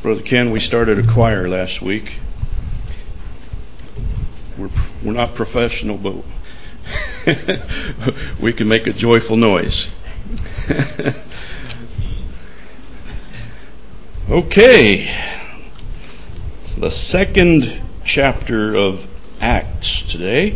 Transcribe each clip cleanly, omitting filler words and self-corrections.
Brother Ken, we started a choir last week. We're not professional, but we can make a joyful noise. Okay. The second chapter of Acts today.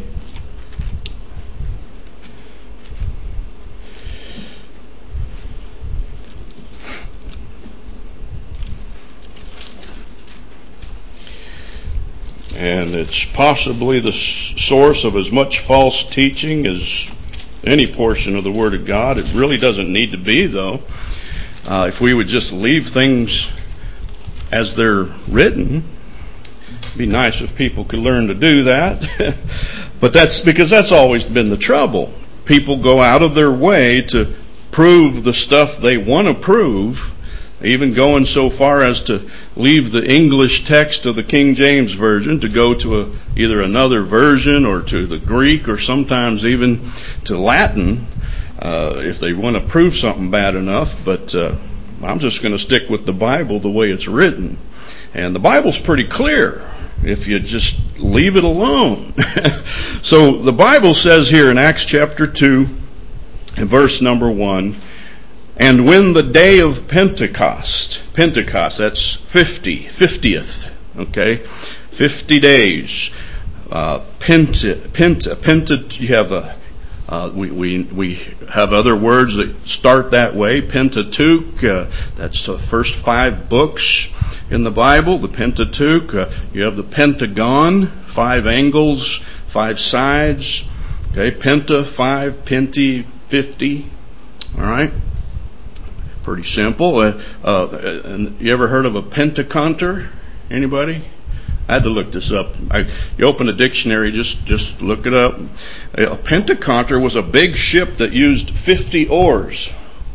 And it's possibly the source of as much false teaching as any portion of the Word of God. It really doesn't need to be, though. If we would just leave things as they're written, it'd be nice if people could learn to do that. But that's always been the trouble. People go out of their way to prove the stuff they want to prove, even going so far as to leave the English text of the King James Version to go to either another version or to the Greek or sometimes even to Latin if they want to prove something bad enough. But I'm just going to stick with the Bible the way it's written. And the Bible's pretty clear if you just leave it alone. So the Bible says here in Acts chapter 2 and verse number 1, and when the day of Pentecost, that's 50th, okay, 50 days. Penta, you have we have other words that start that way. Pentateuch, that's the first 5 books in the Bible, the Pentateuch. You have the Pentagon, 5 angles, 5 sides. Okay, Penta, 5, Penti, 50. All right. Pretty simple. And you ever heard of a pentaconter? Anybody? I had to look this up. You open a dictionary, just look it up. A pentaconter was a big ship that used 50 oars.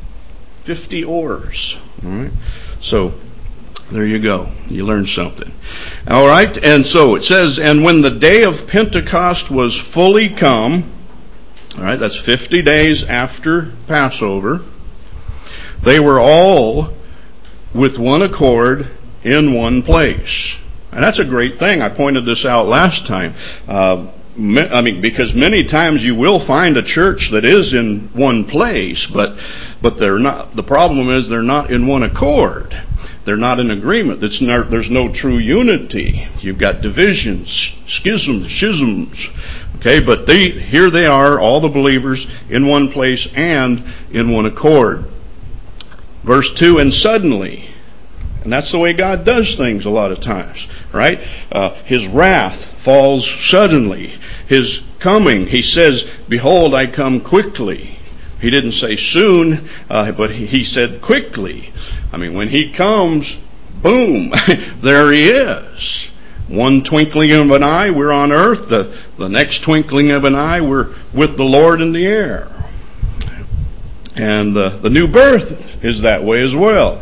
50 oars. All right. So there you go. You learned something. All right. And so it says, and when the day of Pentecost was fully come, all right, that's 50 days after Passover, they were all with one accord in one place. And that's a great thing. I pointed this out last time. Because many times you will find a church that is in one place, but they're not. The problem is they're not in one accord. They're not in agreement. There's no true unity. You've got divisions, schisms. Okay, but here they are, all the believers in one place and in one accord. Verse 2, and suddenly, and that's the way God does things a lot of times, right? His wrath falls suddenly. His coming, he says, behold, I come quickly. He didn't say soon, but he said quickly. I mean, when he comes, boom, there he is. One twinkling of an eye, we're on earth. The next twinkling of an eye, we're with the Lord in the air. And the new birth is that way as well.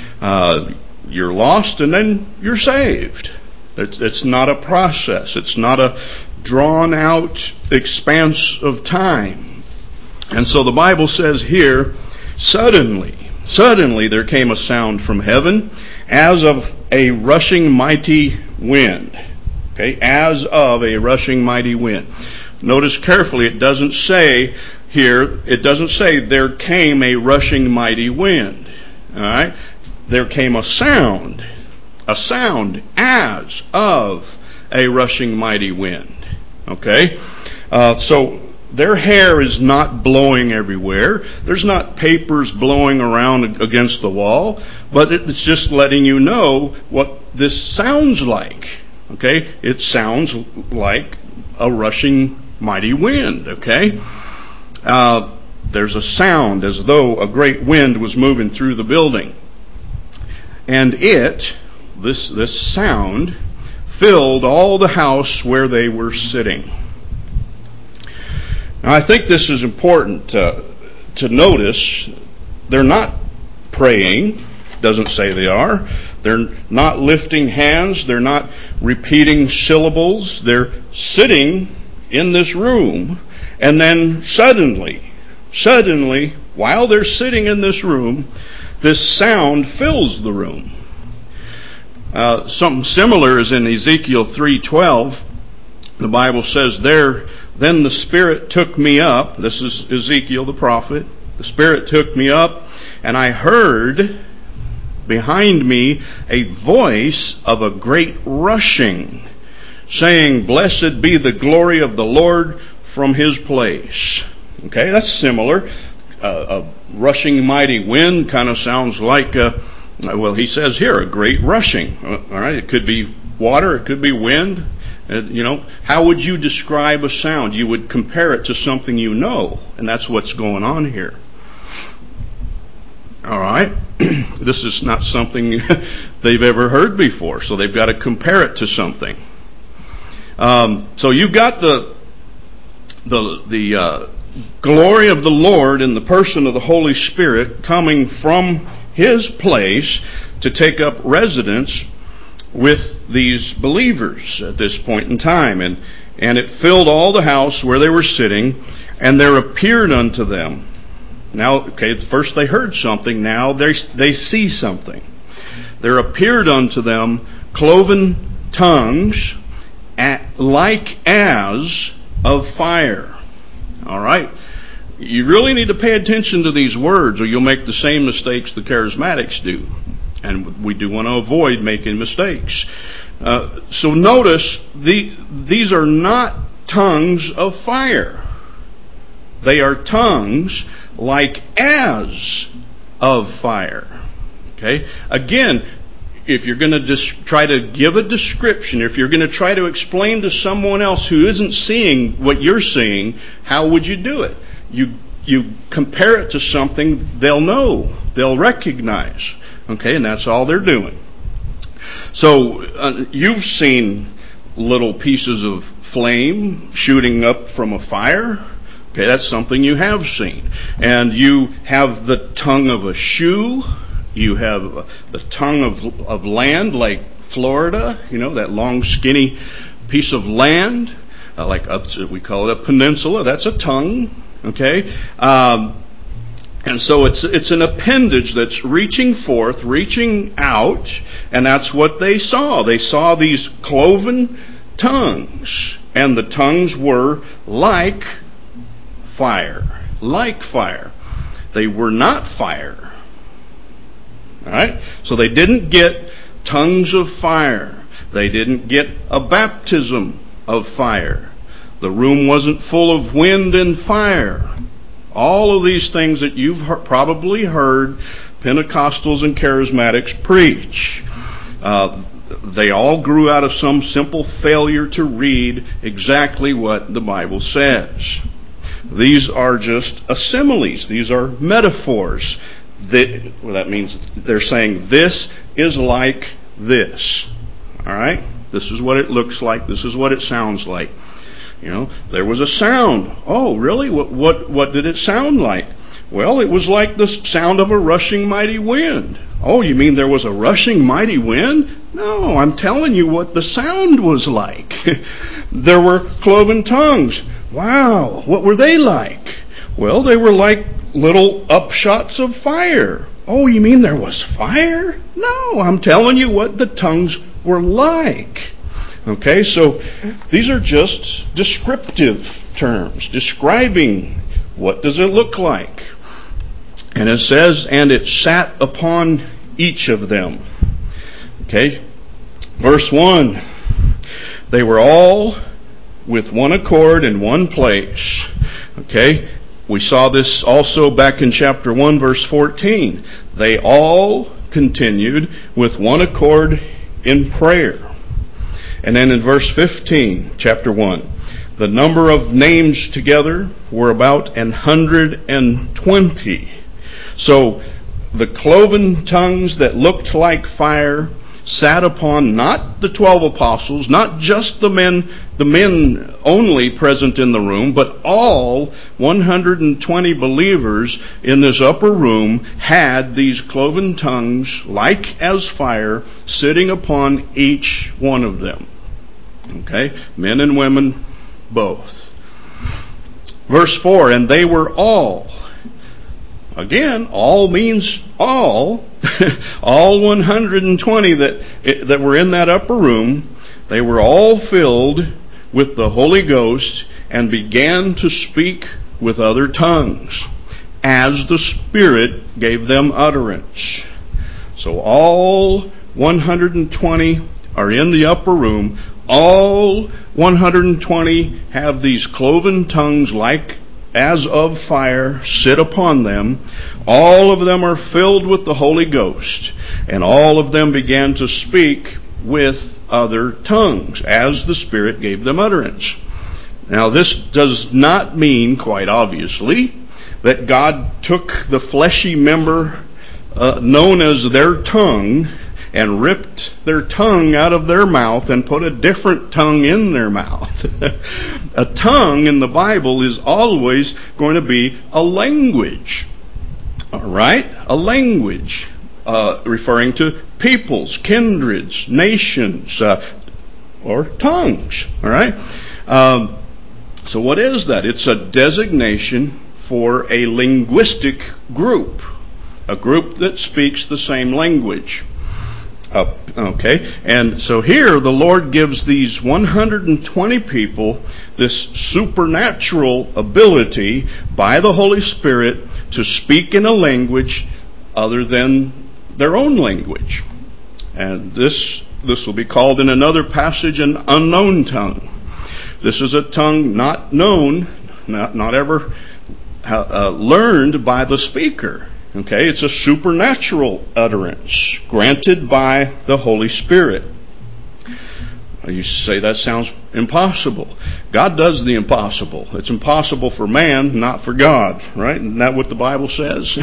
You're lost and then you're saved. It's not a process. It's not a drawn out expanse of time. And so the Bible says here, suddenly there came a sound from heaven as of a rushing mighty wind. Okay, as of a rushing mighty wind. Notice carefully, it doesn't say there came a rushing mighty wind. All right? There came a sound as of a rushing mighty wind. Okay? So their hair is not blowing everywhere. There's not papers blowing around against the wall, but it's just letting you know what this sounds like. Okay? It sounds like a rushing mighty wind. Okay? There's a sound as though a great wind was moving through the building. And this sound filled all the house where they were sitting. Now I think this is important to notice. They're not praying. Doesn't say they are. They're not lifting hands. They're not repeating syllables. They're sitting in this room. And then suddenly, while they're sitting in this room, this sound fills the room. Something similar is in Ezekiel 3:12. The Bible says there, then the Spirit took me up. This is Ezekiel the prophet. The Spirit took me up, and I heard behind me a voice of a great rushing, saying, Blessed be the glory of the Lord from His place. Okay, that's similar. A rushing mighty wind kind of sounds like, well, he says here, a great rushing. All right, it could be water, it could be wind. How would you describe a sound? You would compare it to something you know, and that's what's going on here. All right, this is not something they've ever heard before, so they've got to compare it to something. So you've got the glory of the Lord in the person of the Holy Spirit coming from His place to take up residence with these believers at this point in time. And it filled all the house where they were sitting, and there appeared unto them. Now, okay, first they heard something, now they see something. There appeared unto them cloven tongues like as of fire. All right? You really need to pay attention to these words, or you'll make the same mistakes the charismatics do. And we do want to avoid making mistakes. So notice, these are not tongues of fire. They are tongues like as of fire. Okay? Again, if you're going to try to give a description, if you're going to try to explain to someone else who isn't seeing what you're seeing, how would you do it? You compare it to something they'll know, they'll recognize. Okay, and that's all they're doing. So you've seen little pieces of flame shooting up from a fire. Okay, that's something you have seen. And you have the tongue of a shoe. You have the tongue of land, like Florida, that long skinny piece of land, we call it a peninsula. That's a tongue. Okay, and so it's an appendage that's reaching forth, reaching out, and that's what they saw. They saw these cloven tongues, and the tongues were like fire. Like fire. They were not fire. All right? So they didn't get tongues of fire. They didn't get a baptism of fire. The room wasn't full of wind and fire. All of these things that you've probably heard Pentecostals and Charismatics preach. They all grew out of some simple failure to read exactly what the Bible says. These are just assimiles. These are metaphors. That means they're saying this is like this. All right? This is what it looks like. This is what it sounds like. There was a sound. Oh, really? What did it sound like? Well, it was like the sound of a rushing mighty wind. Oh, you mean there was a rushing mighty wind? No, I'm telling you what the sound was like. There were cloven tongues. Wow, what were they like? Well, they were like little upshots of fire. Oh, you mean there was fire? No, I'm telling you what the tongues were like. Okay, so these are just descriptive terms, describing what does it look like. And it says, and it sat upon each of them. Okay, verse 1, they were all with one accord in one place. Okay, we saw this also back in chapter 1, verse 14. They all continued with one accord in prayer. And then in verse 15, chapter 1, the number of names together were about 120. So the cloven tongues that looked like fire sat upon not the 12 apostles, not just the men only present in the room, but all 120 believers in this upper room had these cloven tongues like as fire sitting upon each one of them. Okay? Men and women both. Verse 4, and they were all Again, all means all. All 120 that were in that upper room, they were all filled with the Holy Ghost and began to speak with other tongues as the Spirit gave them utterance. So all 120 are in the upper room. All 120 have these cloven tongues like as of fire sit upon them. All of them are filled with the Holy Ghost, and all of them began to speak with other tongues as the Spirit gave them utterance. Now this does not mean, quite obviously, that God took the fleshy member known as their tongue and ripped their tongue out of their mouth and put a different tongue in their mouth. A tongue in the Bible is always going to be a language. All right? A language referring to peoples, kindreds, nations, or tongues. All right? So what is that? It's a designation for a linguistic group. A group that speaks the same language. Okay, and so here the Lord gives these 120 people this supernatural ability by the Holy Spirit to speak in a language other than their own language. And this will be called in another passage an unknown tongue. This is a tongue not known, not ever learned by the speaker. Okay, it's a supernatural utterance granted by the Holy Spirit. You say that sounds impossible. God does the impossible. It's impossible for man, not for God, right? Isn't that what the Bible says?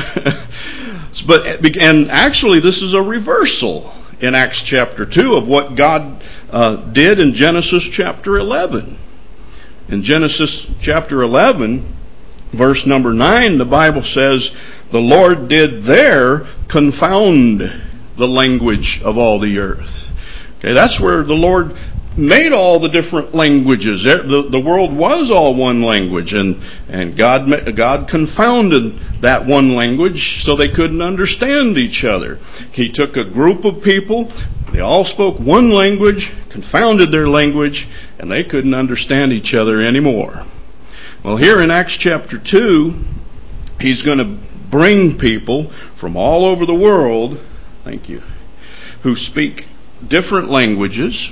And actually this is a reversal in Acts chapter 2 of what God did in Genesis chapter 11. In Genesis chapter 11, verse number 9, the Bible says, the Lord did there confound the language of all the earth. Okay, that's where the Lord made all the different languages. The world was all one language, and God confounded that one language so they couldn't understand each other. He took a group of people, they all spoke one language, confounded their language, and they couldn't understand each other anymore. Well, here in Acts chapter 2, He's going to bring people from all over the world, thank you, who speak different languages.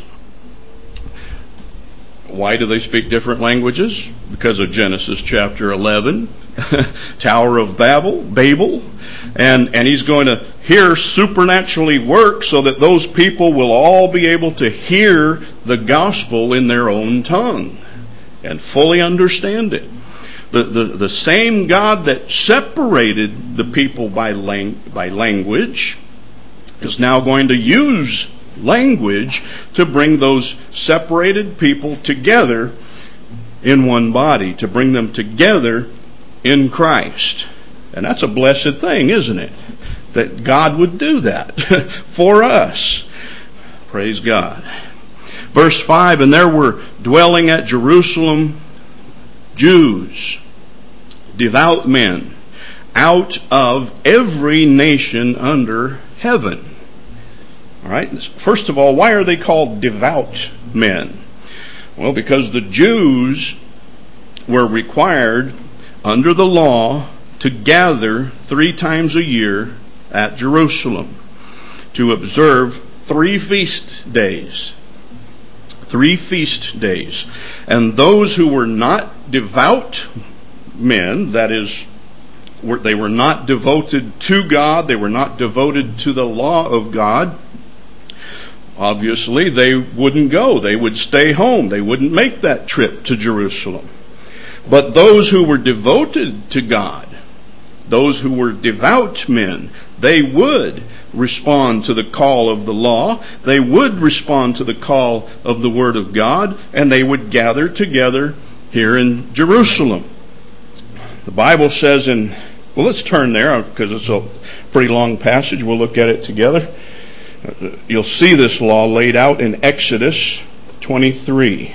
Why do they speak different languages? Because of Genesis chapter 11, Tower of Babel. And He's going to here supernaturally work so that those people will all be able to hear the gospel in their own tongue and fully understand it. The same God that separated the people by language is now going to use language to bring those separated people together in one body, to bring them together in Christ. And that's a blessed thing, isn't it? That God would do that for us. Praise God. Verse 5, and there were dwelling at Jerusalem Jews, devout men, out of every nation under heaven. All right. First of all, why are they called devout men? Well, because the Jews were required under the law to gather 3 times a year at Jerusalem to observe 3 feast days. 3 feast days. And those who were not devout men, that is, they were not devoted to God, they were not devoted to the law of God, obviously they wouldn't go. They would stay home. They wouldn't make that trip to Jerusalem. But those who were devoted to God, those who were devout men, they would respond to the call of the law. They would respond to the call of the Word of God, and they would gather together here in Jerusalem. The Bible says let's turn there because it's a pretty long passage. We'll look at it together. You'll see this law laid out in Exodus 23.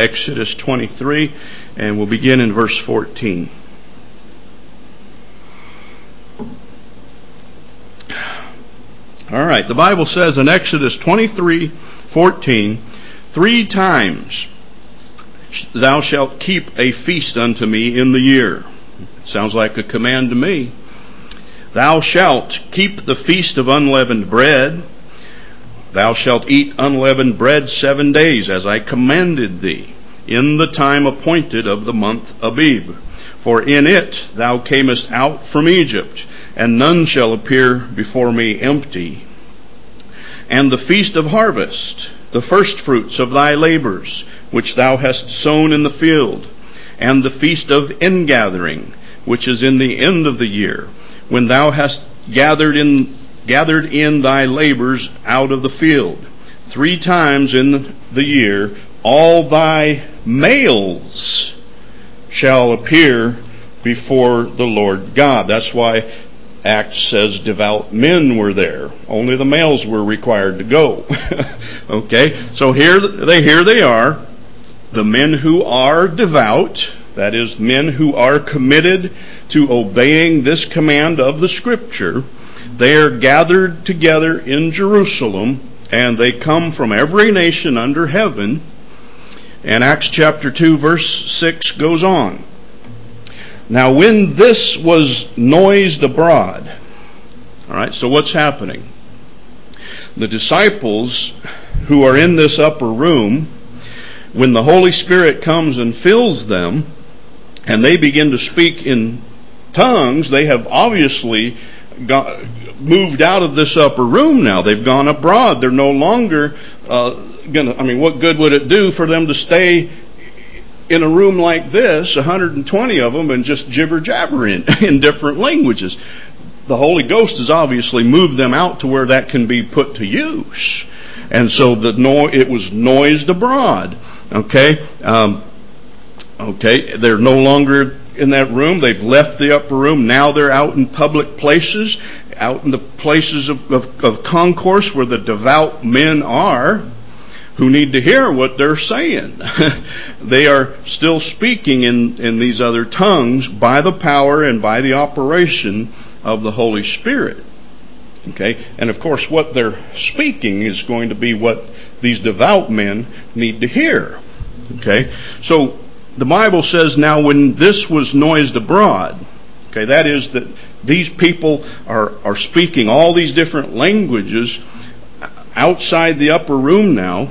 Exodus 23, and we'll begin in verse 14. All right, the Bible says in Exodus 23:14, 3 times thou shalt keep a feast unto me in the year. Sounds like a command to me. Thou shalt keep the feast of unleavened bread. Thou shalt eat unleavened bread 7 days, as I commanded thee, in the time appointed of the month Abib. For in it thou camest out from Egypt, and none shall appear before me empty. And the feast of harvest, the firstfruits of thy labors, which thou hast sown in the field, and the feast of ingathering, which is in the end of the year, when thou hast gathered in thy labors out of the field. 3 times in the year all thy males shall appear before the Lord God. That's why Acts says devout men were there. Only the males were required to go. Okay, so here they are, the men who are devout, that is, men who are committed to obeying this command of the Scripture. They are gathered together in Jerusalem, and they come from every nation under heaven. And Acts chapter 2 verse 6 goes on. Now when this was noised abroad, all right, so what's happening? The disciples who are in this upper room, when the Holy Spirit comes and fills them, and they begin to speak in tongues, they have obviously moved out of this upper room now. They've gone abroad. They're no longer what good would it do for them to stay in a room like this, 120 of them, and just jibber-jabber in different languages? The Holy Ghost has obviously moved them out to where that can be put to use. And so it was noised abroad. Okay? They're no longer in that room. They've left the upper room. Now they're out in public places, out in the places of concourse where the devout men are, who need to hear what they're saying. They are still speaking in these other tongues by the power and by the operation of the Holy Spirit. Okay? And of course what they're speaking is going to be what these devout men need to hear. Okay? So the Bible says, now when this was noised abroad, okay, that is that these people are speaking all these different languages outside the upper room now.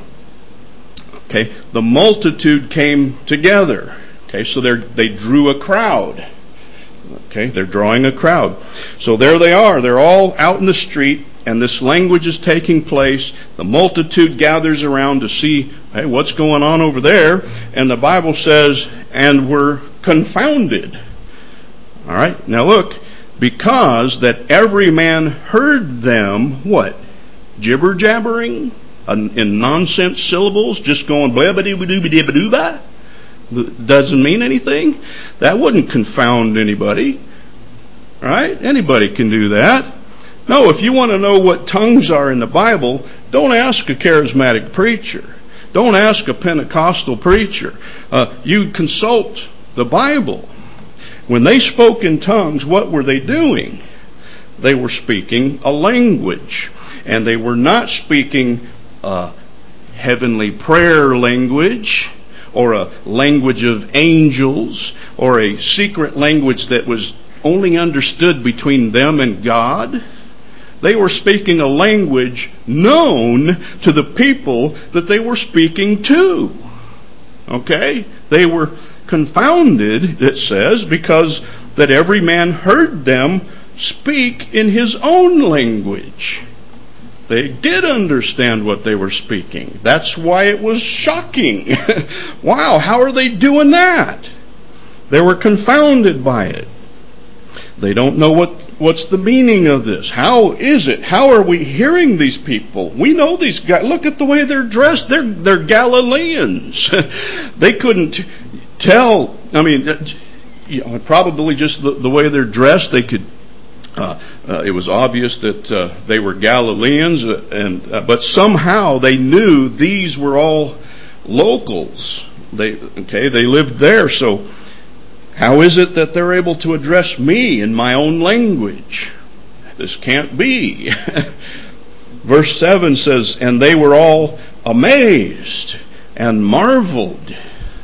Okay, the multitude came together. Okay, so they drew a crowd. Okay, they're drawing a crowd. So there they are. They're all out in the street, and this language is taking place. The multitude gathers around to see, hey, what's going on over there? And the Bible says, and were confounded. All right, now look, because that every man heard them, what? Jibber-jabbering in nonsense syllables, just going blah-ba-doo-ba-doo-ba-doo-ba-doo-ba. Doesn't mean anything. That wouldn't confound anybody. All right? Anybody can do that. No, if you want to know what tongues are in the Bible, don't ask a charismatic preacher. Don't ask a Pentecostal preacher. You consult the Bible. When they spoke in tongues, what were they doing? They were speaking a language. And they were not speaking a heavenly prayer language, or a language of angels, or a secret language that was only understood between them and God. They were speaking a language known to the people that they were speaking to. Okay? They were confounded, it says, because that every man heard them speak in his own language. They did understand what they were speaking. That's why it was shocking. Wow, how are they doing that? They were confounded by it. They don't know what's the meaning of this. How is it? How are we hearing these people? We know these guys. Look at the way they're dressed. They're Galileans. They couldn't tell. I mean, probably just the way they're dressed, they could. It was obvious that they were Galileans, but somehow they knew these were all locals. They lived there. So how is it that they're able to address me in my own language? This can't be. Verse 7 says, and they were all amazed and marveled.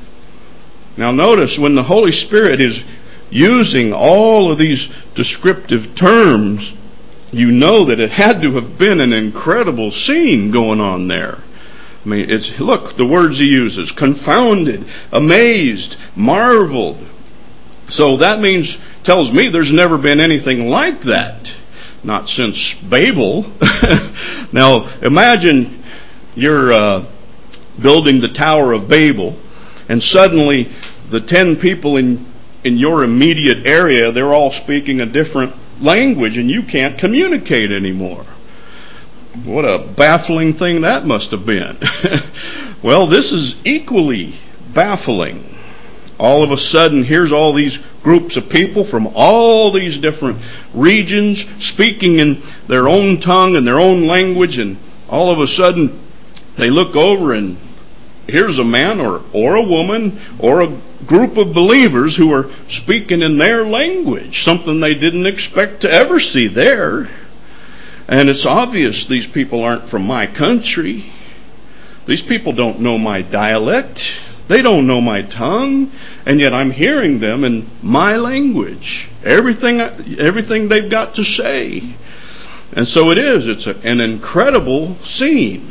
Now notice, when the Holy Spirit is using all of these descriptive terms, you know that it had to have been an incredible scene going on there. I mean, look, the words he uses: confounded, amazed, marveled. So that tells me there's never been anything like that. Not since Babel. Now, imagine you're building the Tower of Babel, and suddenly the 10 people in your immediate area, they're all speaking a different language, and you can't communicate anymore. What a baffling thing that must have been. Well, this is equally baffling. All of a sudden, here's all these groups of people from all these different regions speaking in their own tongue and their own language, and all of a sudden they look over and here's a man or a woman or a group of believers who are speaking in their language, something they didn't expect to ever see there. And it's obvious these people aren't from my country. These people don't know my dialect. They don't know my tongue, and yet I'm hearing them in my language. Everything they've got to say. And so it is. It's an incredible scene.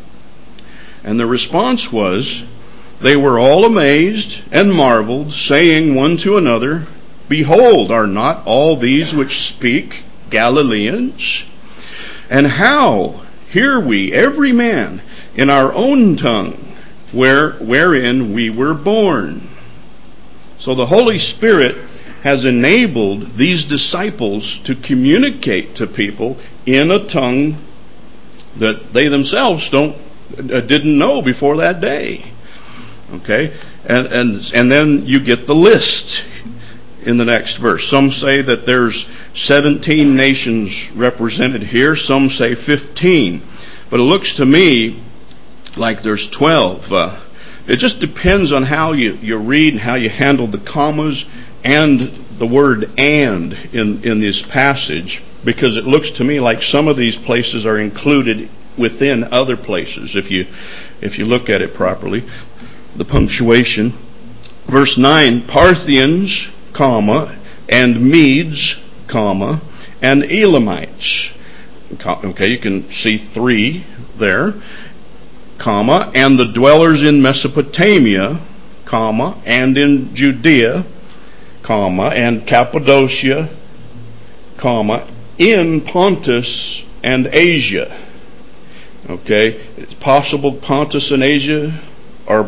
And the response was, they were all amazed and marveled, saying one to another, behold, are not all these which speak Galileans? And how hear we every man in our own tongue, wherein we were born? So the Holy Spirit has enabled these disciples to communicate to people in a tongue that they themselves didn't know before that day. Okay, and then you get the list in the next verse. Some say that there's 17 nations represented here. Some say 15, but it looks to me like there's 12. It just depends on how you read and how you handle the commas and the word "and" in this passage, because it looks to me like some of these places are included within other places if you look at it properly. The punctuation. Verse 9, Parthians, comma, and Medes, comma, and Elamites. Okay, you can see 3 there. Comma, and the dwellers in Mesopotamia, comma, and in Judea, comma, and Cappadocia, comma, in Pontus and Asia. Okay, it's possible Pontus and Asia are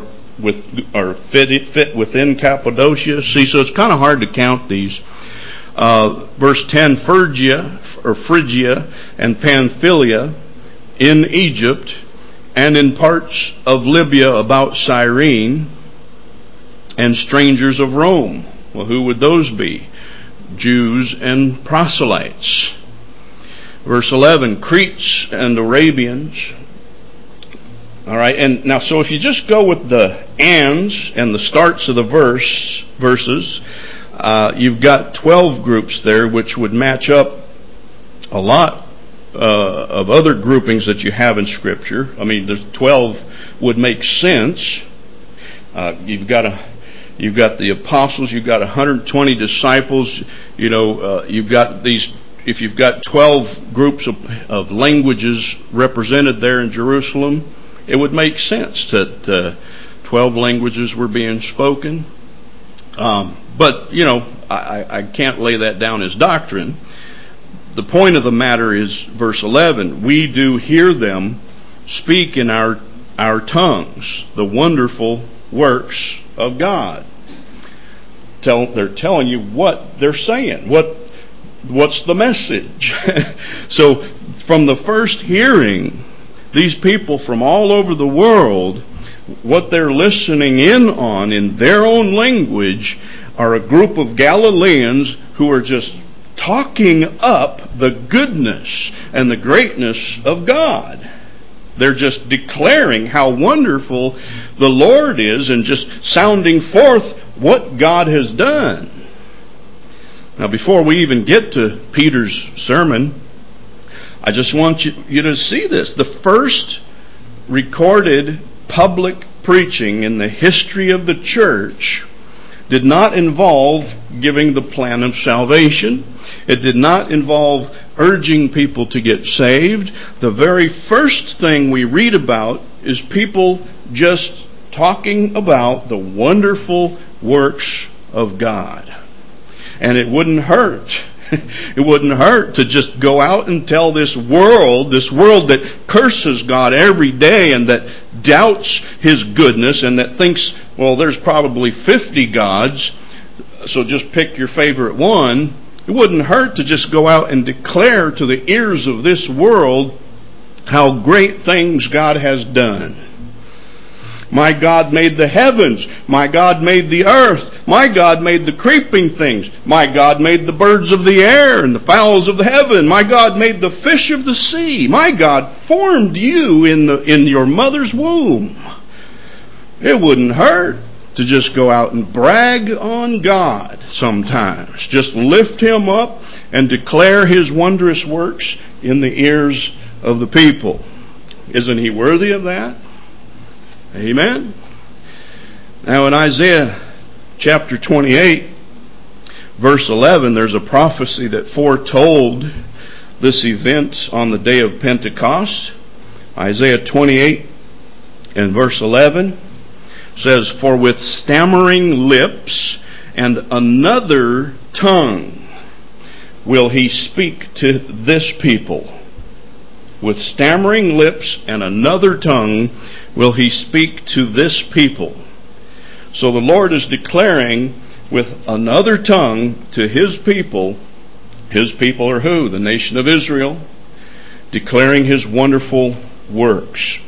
fit within Cappadocia. See, so it's kind of hard to count these. Verse 10, Phrygia and Pamphylia in Egypt, and in parts of Libya about Cyrene, and strangers of Rome. Well, who would those be? Jews and proselytes. Verse 11, Cretes and Arabians. All right, and now, so if you just go with the ands and the starts of the verses, you've got 12 groups there, which would match up a lot of other groupings that you have in Scripture. I mean, there's 12 would make sense. You've got the apostles. You've got 120 disciples. You've got these. If you've got 12 groups of languages represented there in Jerusalem, it would make sense that 12 languages were being spoken. But, I can't lay that down as doctrine. The point of the matter is verse 11. We do hear them speak in our tongues the wonderful works of God. They're telling you what they're saying. What's the message? So from the first hearing, these people from all over the world, what they're listening in on in their own language are a group of Galileans who are just talking up the goodness and the greatness of God. They're just declaring how wonderful the Lord is and just sounding forth what God has done. Now, before we even get to Peter's sermon, I just want you to see this. The first recorded public preaching in the history of the church did not involve giving the plan of salvation. It did not involve urging people to get saved. The very first thing we read about is people just talking about the wonderful works of God. And it wouldn't hurt. It wouldn't hurt to just go out and tell this world that curses God every day and that doubts His goodness and that thinks, well, there's probably 50 gods, so just pick your favorite one. It wouldn't hurt to just go out and declare to the ears of this world how great things God has done. My God made the heavens. My God made the earth. My God made the creeping things. My God made the birds of the air and the fowls of the heaven. My God made the fish of the sea. My God formed you in your mother's womb. It wouldn't hurt to just go out and brag on God sometimes. Just lift Him up and declare His wondrous works in the ears of the people. Isn't He worthy of that? Amen. Now in Isaiah chapter 28, verse 11, there's a prophecy that foretold this event on the day of Pentecost. Isaiah 28 and verse 11 says, "For with stammering lips and another tongue will He speak to this people." With stammering lips and another tongue will He speak to this people. So the Lord is declaring with another tongue to His people. His people are who? The nation of Israel. Declaring His wonderful works.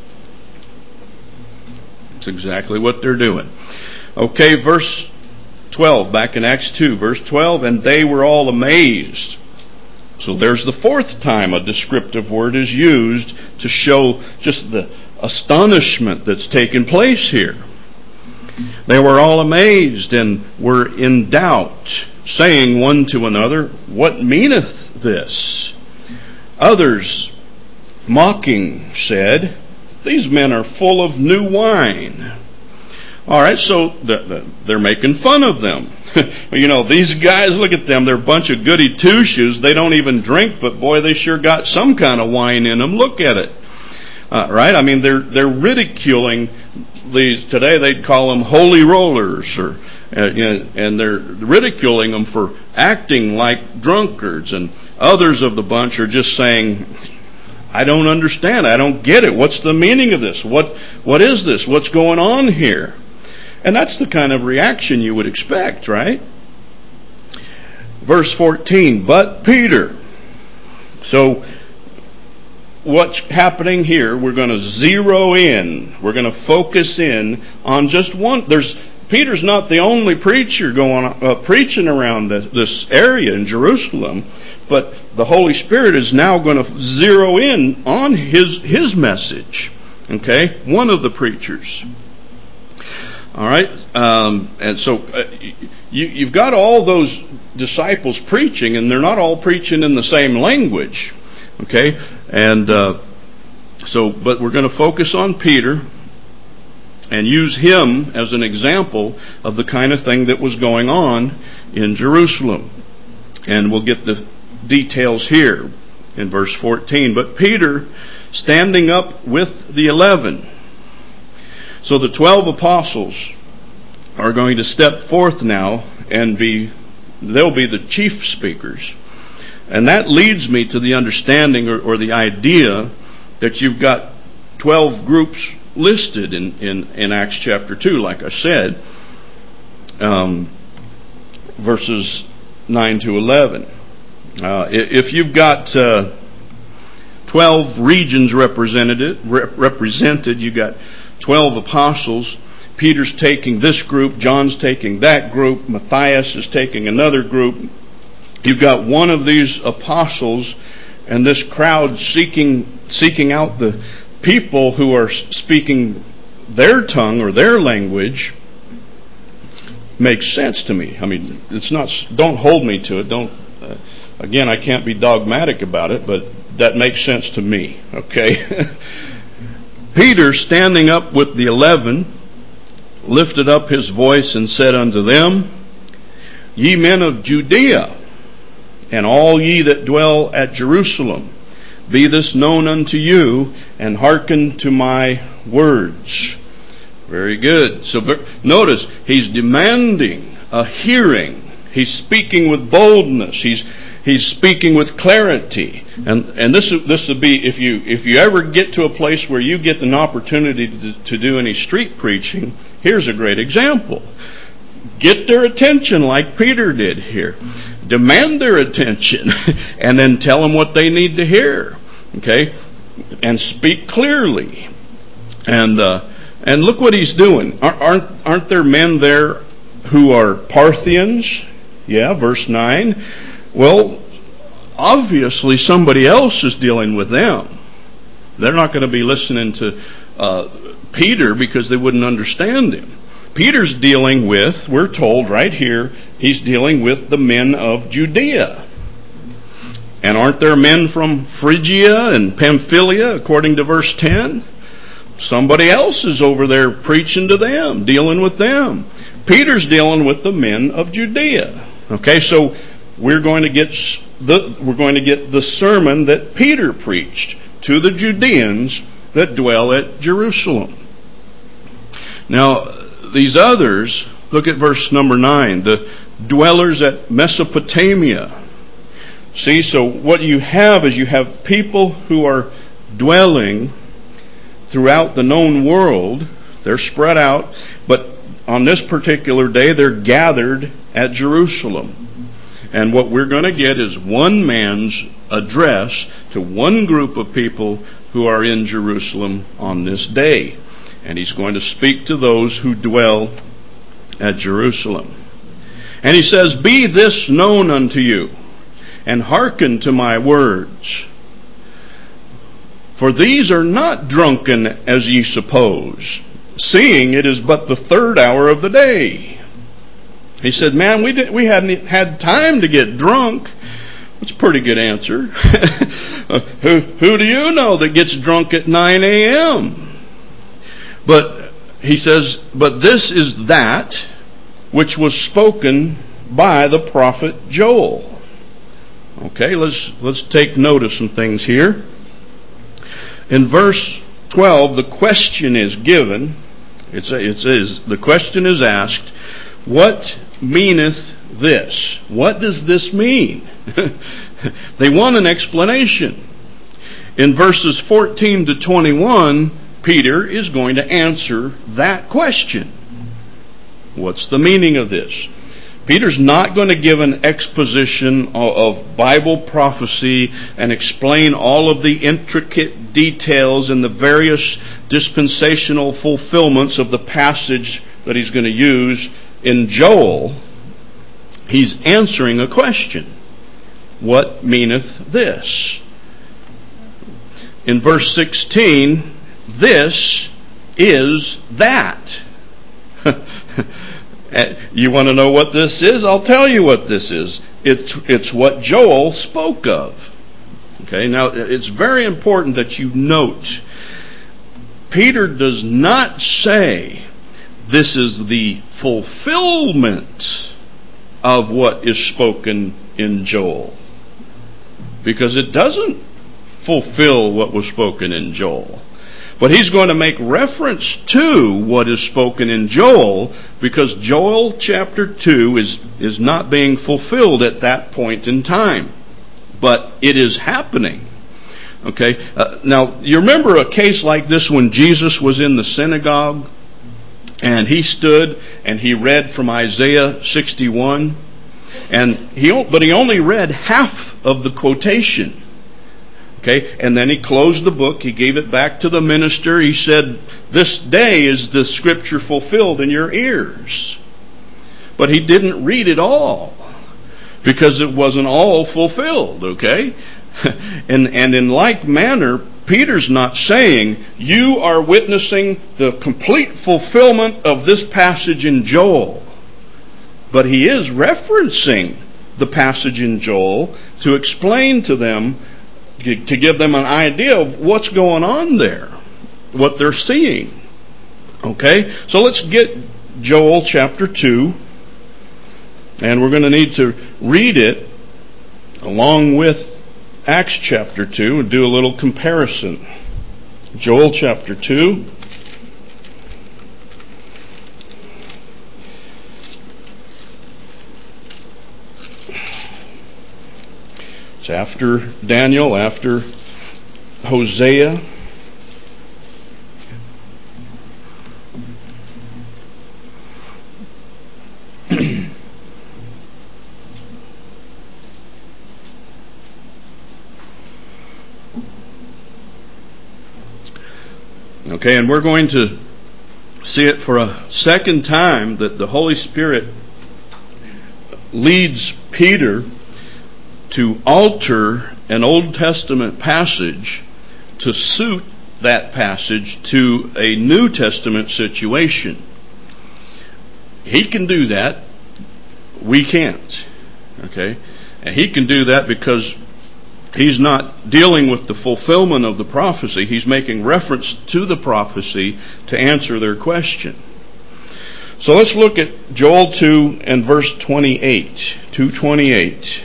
That's exactly what they're doing. Okay, verse 12, back in Acts 2, verse 12, "And they were all amazed." So there's the fourth time a descriptive word is used to show just the astonishment that's taken place here. "They were all amazed and were in doubt, saying one to another, What meaneth this? Others, mocking, said, These men are full of new wine." All right, so they're making fun of them. You know, these guys, look at them. They're a bunch of goody two-shoes. They don't even drink, but boy, they sure got some kind of wine in them. Look at it. Right? I mean, they're ridiculing these. Today they'd call them holy rollers, and they're ridiculing them for acting like drunkards. And others of the bunch are just saying, "I don't understand. I don't get it. What's the meaning of this? What is this? What's going on here?" And that's the kind of reaction you would expect, right? Verse 14, "But Peter." So what's happening here, we're going to zero in. We're going to focus in on just one. Peter's not the only preacher preaching around this area in Jerusalem, but the Holy Spirit is now going to zero in on his message. Okay? One of the preachers. All right? And so you've got all those disciples preaching, and they're not all preaching in the same language. Okay? And but we're going to focus on Peter and use him as an example of the kind of thing that was going on in Jerusalem. And we'll get the details here in verse 14. "But Peter, standing up with the 11. So the 12 apostles are going to step forth now and they'll be the chief speakers. And that leads me to the understanding or the idea that you've got 12 groups listed in Acts chapter 2, like I said, verses 9 to 11. If you've got 12 regions represented, you've got 12 apostles. Peter's taking this group, John's taking that group, Matthias is taking another group. You've got one of these apostles and this crowd seeking out people who are speaking their tongue or their language makes sense to me. I mean, it's not, don't hold me to it. Again, I can't be dogmatic about it, but that makes sense to me, okay? Peter, standing up with the 11, lifted up his voice and said unto them, Ye men of Judea, and all ye that dwell at Jerusalem, be this known unto you, and hearken to my words. Very good. So notice, he's demanding a hearing. He's speaking with boldness. He's speaking with clarity. And this would be, if you ever get to a place where you get an opportunity to do any street preaching, here's a great example. Get their attention like Peter did here. Demand their attention and then tell them what they need to hear. Okay? And speak clearly. And look what he's doing. Aren't there men there who are Parthians? Yeah, verse 9. Well, obviously somebody else is dealing with them. They're not going to be listening to Peter because they wouldn't understand him. Peter's dealing with, we're told right here, he's dealing with the men of Judea. And aren't there men from Phrygia and Pamphylia, according to verse 10? Somebody else is over there preaching to them, dealing with them. Peter's dealing with the men of Judea. Okay, so we're going to get the sermon that Peter preached to the Judeans that dwell at Jerusalem. Now, these others, look at verse number 9, the dwellers at Mesopotamia. See, so what you have is you have people who are dwelling throughout the known world. They're spread out, but on this particular day they're gathered at Jerusalem. And what we're going to get is one man's address to one group of people who are in Jerusalem on this day. And he's going to speak to those who dwell at Jerusalem. And he says, Be this known unto you, and hearken to my words. For these are not drunken as ye suppose, seeing it is but the third hour of the day. He said, man, we hadn't had time to get drunk. That's a pretty good answer. Who do you know that gets drunk at 9 a.m.? But he says, but this is that which was spoken by the prophet Joel. Okay, let's take note of some things here. In verse 12, the question is given. It says, the question is asked, what meaneth this? What does this mean? They want an explanation. In verses 14 to 21, Peter is going to answer that question. What's the meaning of this? Peter's not going to give an exposition of Bible prophecy and explain all of the intricate details and the various dispensational fulfillments of the passage that he's going to use in Joel. He's answering a question. What meaneth this? In verse 16, this is that. You want to know what this is? I'll tell you what this is. It's what Joel spoke of. Okay, now it's very important that you note, Peter does not say this is the fulfillment of what is spoken in Joel, because it doesn't fulfill what was spoken in Joel. But he's going to make reference to what is spoken in Joel, because Joel chapter 2 is not being fulfilled at that point in time. But it is happening. Okay? Now, you remember a case like this when Jesus was in the synagogue and he stood and he read from Isaiah 61, but he only read half of the quotation. Okay, and then he closed the book. He gave it back to the minister. He said, this day is the scripture fulfilled in your ears. But he didn't read it all, because it wasn't all fulfilled, okay? And in like manner, Peter's not saying you are witnessing the complete fulfillment of this passage in Joel. But he is referencing the passage in Joel to explain to them, to give them an idea of what's going on there, what they're seeing. Okay, so let's get Joel chapter 2, and we're going to need to read it along with Acts chapter 2 and do a little comparison. Joel chapter 2. It's after Daniel, after Hosea. Okay, and we're going to see it for a second time that the Holy Spirit leads Peter to alter an Old Testament passage to suit that passage to a New Testament situation. He can do that. We can't. Okay? And he can do that because he's not dealing with the fulfillment of the prophecy. He's making reference to the prophecy to answer their question. So let's look at Joel 2 and verse 28. 2:28.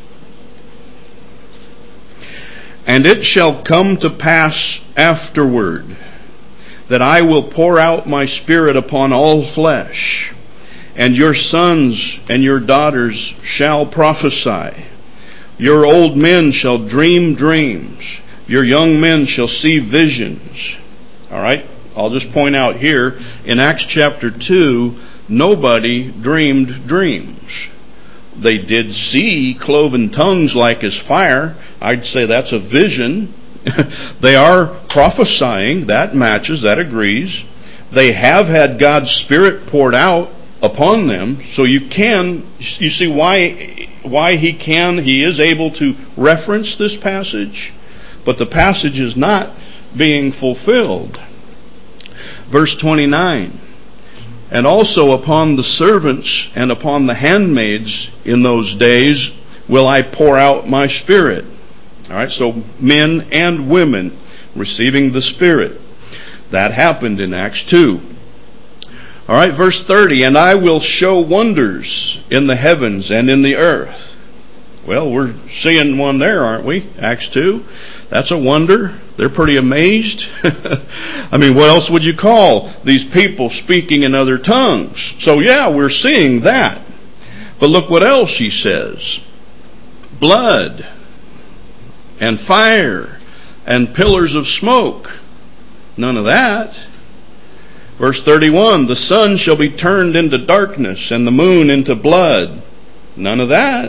And it shall come to pass afterward that I will pour out my Spirit upon all flesh, and your sons and your daughters shall prophesy. Your old men shall dream dreams. Your young men shall see visions. All right? I'll just point out here, in Acts chapter 2, nobody dreamed dreams. They did see cloven tongues like as fire. I'd say that's a vision. They are prophesying. That matches, that agrees. They have had God's Spirit poured out upon them. So you see why he is able to reference this passage. But the passage is not being fulfilled. Verse 29. And also upon the servants and upon the handmaids in those days will I pour out my Spirit. All right, so men and women receiving the Spirit. That happened in Acts 2. All right, verse 30. And I will show wonders in the heavens and in the earth. Well, we're seeing one there, aren't we? Acts 2. That's a wonder. They're pretty amazed. I mean, what else would you call these people speaking in other tongues? So yeah, we're seeing that. But look what else he says. Blood and fire and pillars of smoke. None of that. Verse 31, the sun shall be turned into darkness and the moon into blood. None of that.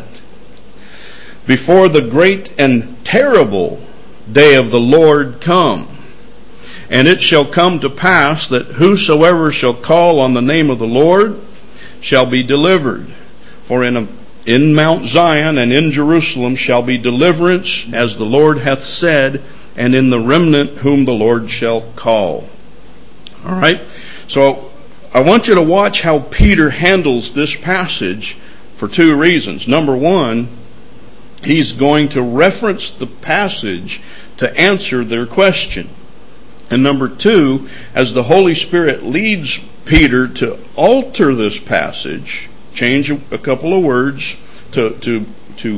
Before the great and terrible day of the Lord come. And it shall come to pass that whosoever shall call on the name of the Lord shall be delivered. For in Mount Zion and in Jerusalem shall be deliverance, as the Lord hath said, and in the remnant whom the Lord shall call. All right? So I want you to watch how Peter handles this passage for two reasons. Number one, he's going to reference the passage to answer their question. And number two, as the Holy Spirit leads Peter to alter this passage, change a couple of words to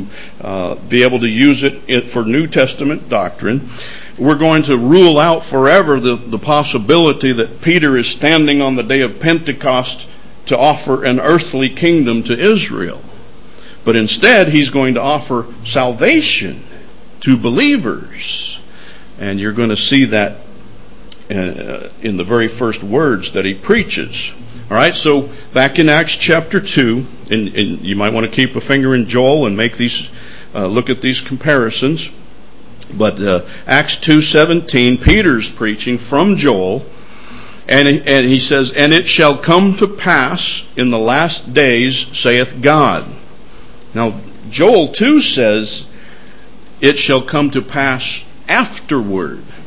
be able to use it for New Testament doctrine, we're going to rule out forever the possibility that Peter is standing on the day of Pentecost to offer an earthly kingdom to Israel. But instead, he's going to offer salvation to believers. And you're going to see that in the very first words that he preaches. All right, so back in Acts chapter 2, and you might want to keep a finger in Joel and make these look at these comparisons. But Acts 2:17, Peter's preaching from Joel, and he says, "And it shall come to pass in the last days, saith God." Now, Joel 2 says, "It shall come to pass afterward."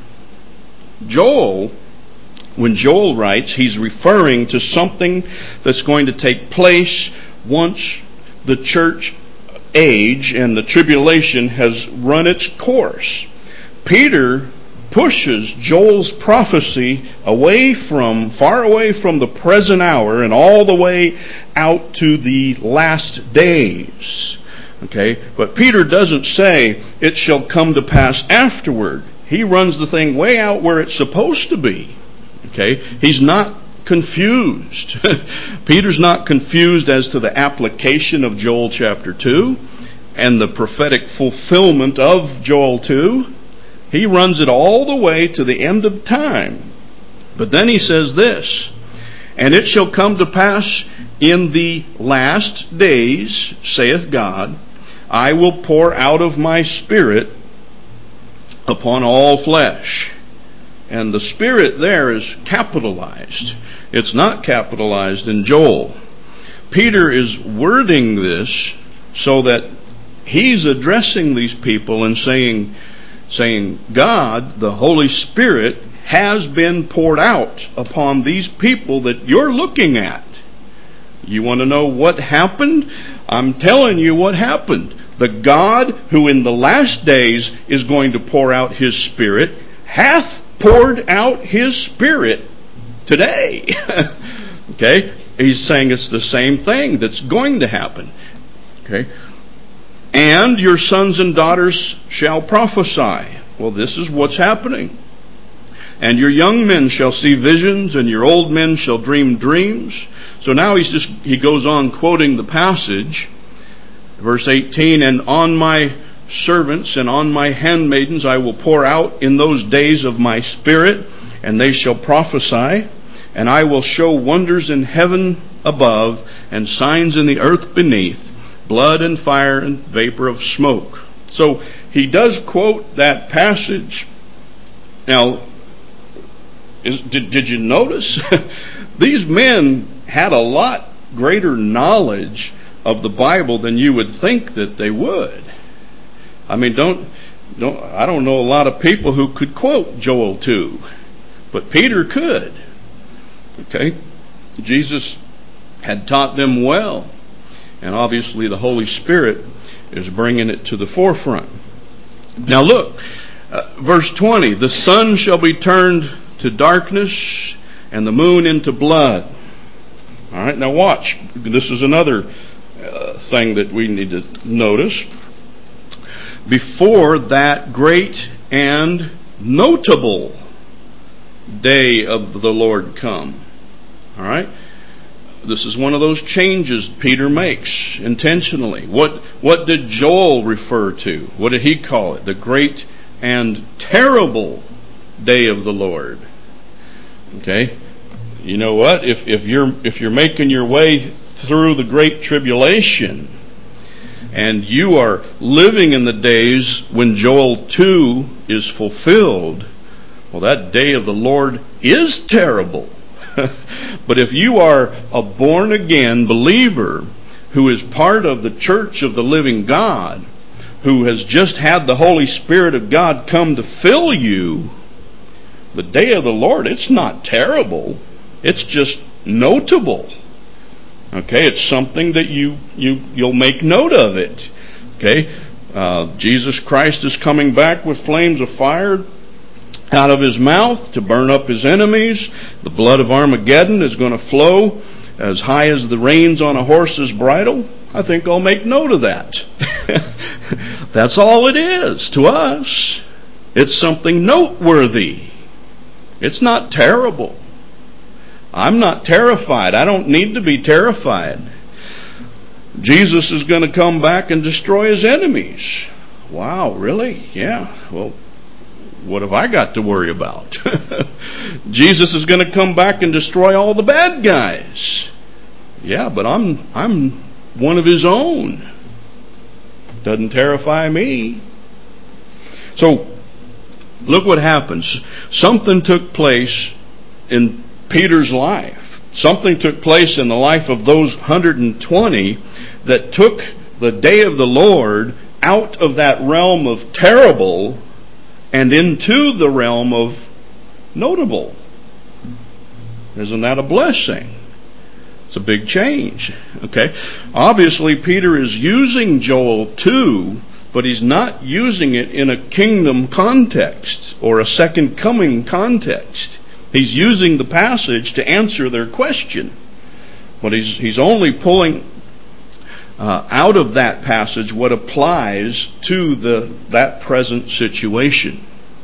Joel, when Joel writes, he's referring to something that's going to take place once the church age and the tribulation has run its course. Peter pushes Joel's prophecy far away from the present hour and all the way out to the last days. Okay? But Peter doesn't say it shall come to pass afterward. He runs the thing way out where it's supposed to be. Okay? He's not confused. Peter's not confused as to the application of Joel chapter 2 and the prophetic fulfillment of Joel 2. He runs it all the way to the end of time. But then he says this, and it shall come to pass in the last days, saith God, I will pour out of my Spirit upon all flesh. And the Spirit there is capitalized. It's not capitalized in Joel. Peter is wording this so that he's addressing these people and saying, God, the Holy Spirit, has been poured out upon these people that you're looking at. You want to know what happened? I'm telling you what happened. The God who in the last days is going to pour out His Spirit hath poured out His Spirit today. Okay? He's saying it's the same thing that's going to happen. Okay? And your sons and daughters shall prophesy. Well, this is what's happening. And your young men shall see visions, and your old men shall dream dreams. So now he goes on quoting the passage. Verse 18, and on my servants and on my handmaidens I will pour out in those days of my Spirit, and they shall prophesy. And I will show wonders in heaven above, and signs in the earth beneath, blood and fire and vapor of smoke. So he does quote that passage. Now, did you notice? These men had a lot greater knowledge of the Bible than you would think that they would. I mean, I don't know a lot of people who could quote Joel 2, but Peter could. Okay? Jesus had taught them well. And obviously the Holy Spirit is bringing it to the forefront. Now look, verse 20, the sun shall be turned to darkness and the moon into blood. All right, now watch. This is another thing that we need to notice. Before that great and notable day of the Lord come. All right? This is one of those changes Peter makes intentionally. What did Joel refer to? What did he call it? The great and terrible day of the Lord. Okay? You know what? If you're making your way through the great tribulation and you are living in the days when Joel 2 is fulfilled, well, that day of the Lord is terrible. But if you are a born-again believer who is part of the church of the living God, who has just had the Holy Spirit of God come to fill you, the day of the Lord, it's not terrible. It's just notable. Okay, it's something that you'll make note of it. Okay, Jesus Christ is coming back with flames of fire out of His mouth to burn up His enemies. The blood of Armageddon is going to flow as high as the reins on a horse's bridle. I think I'll make note of that. That's all it is to us. It's something noteworthy. It's not terrible. I'm not terrified. I don't need to be terrified. Jesus is going to come back and destroy His enemies. Wow, really? Yeah. Well, what have I got to worry about? Jesus is going to come back and destroy all the bad guys. Yeah, but I'm one of His own. Doesn't terrify me. So, look what happens. Something took place in Peter's life. Something took place in the life of those 120 that took the day of the Lord out of that realm of terrible and into the realm of notable. Isn't that a blessing? It's a big change. Okay? Obviously, Peter is using Joel 2, but he's not using it in a kingdom context or a second coming context. He's using the passage to answer their question. But he's only pulling out of that passage what applies to that present situation.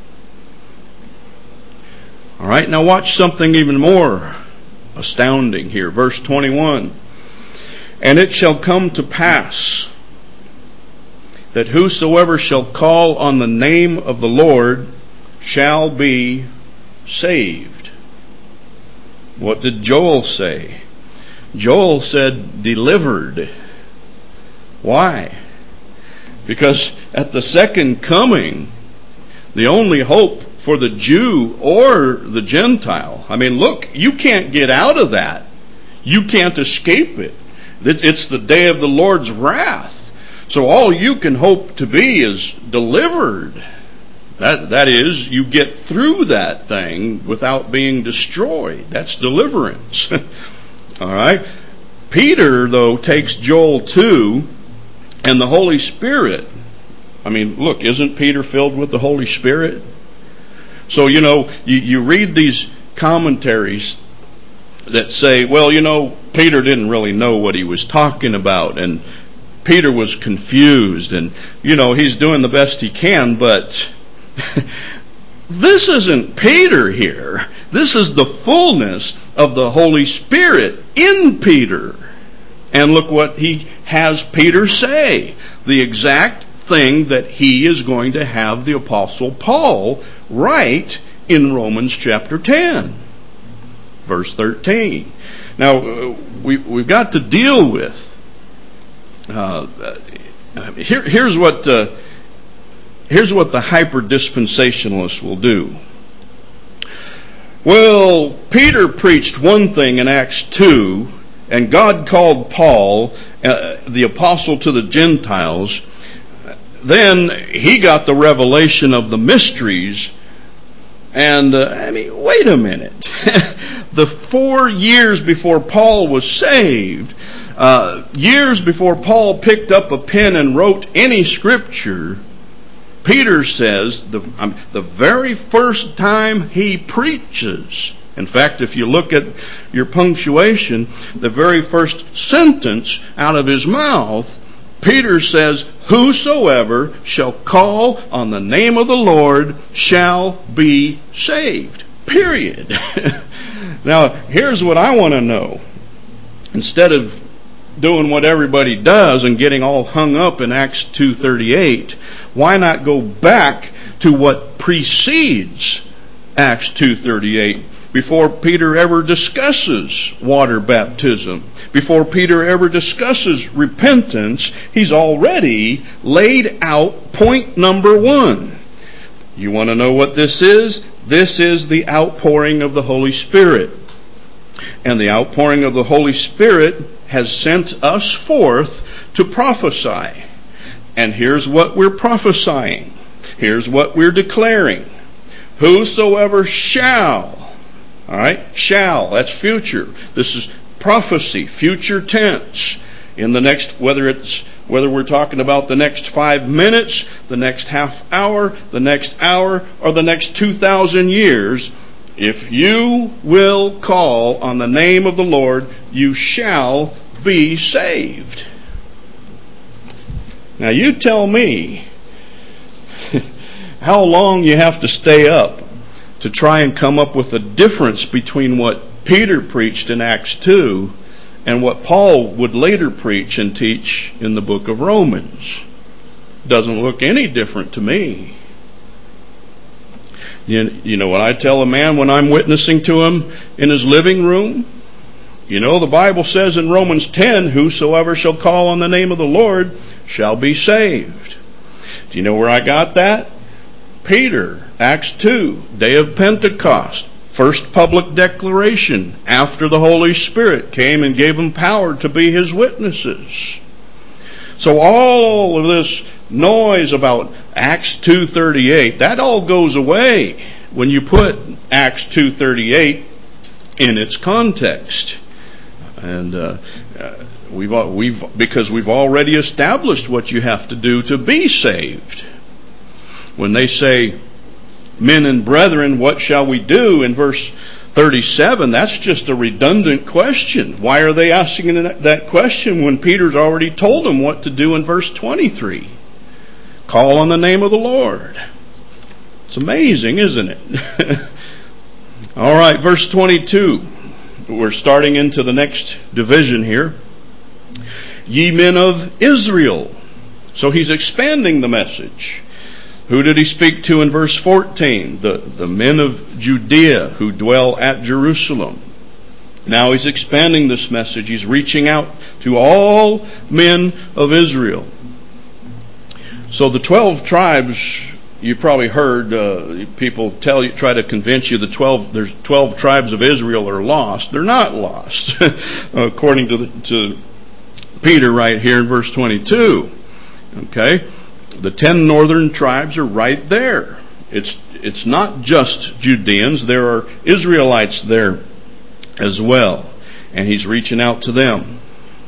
All right, now watch something even more astounding here. Verse 21. And it shall come to pass that whosoever shall call on the name of the Lord shall be saved. What did Joel say? Joel said delivered. Why? Because at the second coming, the only hope for the Jew or the Gentile, I mean, look, you can't get out of that. You can't escape it. It's the day of the Lord's wrath. So all you can hope to be is delivered. That is, you get through that thing without being destroyed. That's deliverance. All right? Peter, though, takes Joel 2 and the Holy Spirit. I mean, look, isn't Peter filled with the Holy Spirit? So, you read these commentaries that say, well, Peter didn't really know what he was talking about, and Peter was confused, and, he's doing the best he can, but this isn't Peter here. This is the fullness of the Holy Spirit in Peter. And look what he has Peter say. The exact thing that he is going to have the Apostle Paul write in Romans chapter 10, verse 13. Now, we've got to deal with, here's what the hyper-dispensationalists will do. Well, Peter preached one thing in Acts 2, and God called Paul, the apostle to the Gentiles. Then he got the revelation of the mysteries. And, wait a minute. The 4 years before Paul was saved, years before Paul picked up a pen and wrote any scripture, Peter says the very first time he preaches, in fact, if you look at your punctuation, the very first sentence out of his mouth, Peter says, whosoever shall call on the name of the Lord shall be saved. Period. Now, here's what I want to know. Instead of doing what everybody does and getting all hung up in Acts 2:38, why not go back to what precedes Acts 2:38? Before Peter ever discusses water baptism, before Peter ever discusses repentance, he's already laid out point number 1. You want to know what this is? This is the outpouring of the Holy Spirit. And the outpouring of the Holy Spirit has sent us forth to prophesy. And here's what we're prophesying. Here's what we're declaring. Whosoever shall. All right? Shall. That's future. This is prophecy, future tense. In the next, whether we're talking about the next 5 minutes, the next half hour, the next hour, or the next 2,000 years, if you will call on the name of the Lord, you shall be saved. Now you tell me how long you have to stay up to try and come up with a difference between what Peter preached in Acts 2 and what Paul would later preach and teach in the book of Romans. Doesn't look any different to me. You know what I tell a man when I'm witnessing to him in his living room? The Bible says in Romans 10, whosoever shall call on the name of the Lord shall be saved. Do you know where I got that? Peter, Acts 2, day of Pentecost, first public declaration after the Holy Spirit came and gave him power to be his witnesses. So all of this noise about Acts 2:38, that all goes away when you put Acts 2:38 in its context. And because we've already established what you have to do to be saved. When they say, men and brethren, what shall we do? In verse 37, that's just a redundant question. Why are they asking that question when Peter's already told them what to do in verse 23? Call on the name of the Lord. It's amazing, isn't it? All right, verse 22. We're starting into the next division here. Ye men of Israel. So he's expanding the message. Who did he speak to in verse 14? The men of Judea who dwell at Jerusalem. Now he's expanding this message. He's reaching out to all men of Israel. So the 12 tribes, you probably heard people try to convince you there's 12 tribes of Israel are lost. They're not lost, according to Peter right here in verse 22. Okay? The 10 northern tribes are right there. It's not just Judeans. There are Israelites there as well. And he's reaching out to them.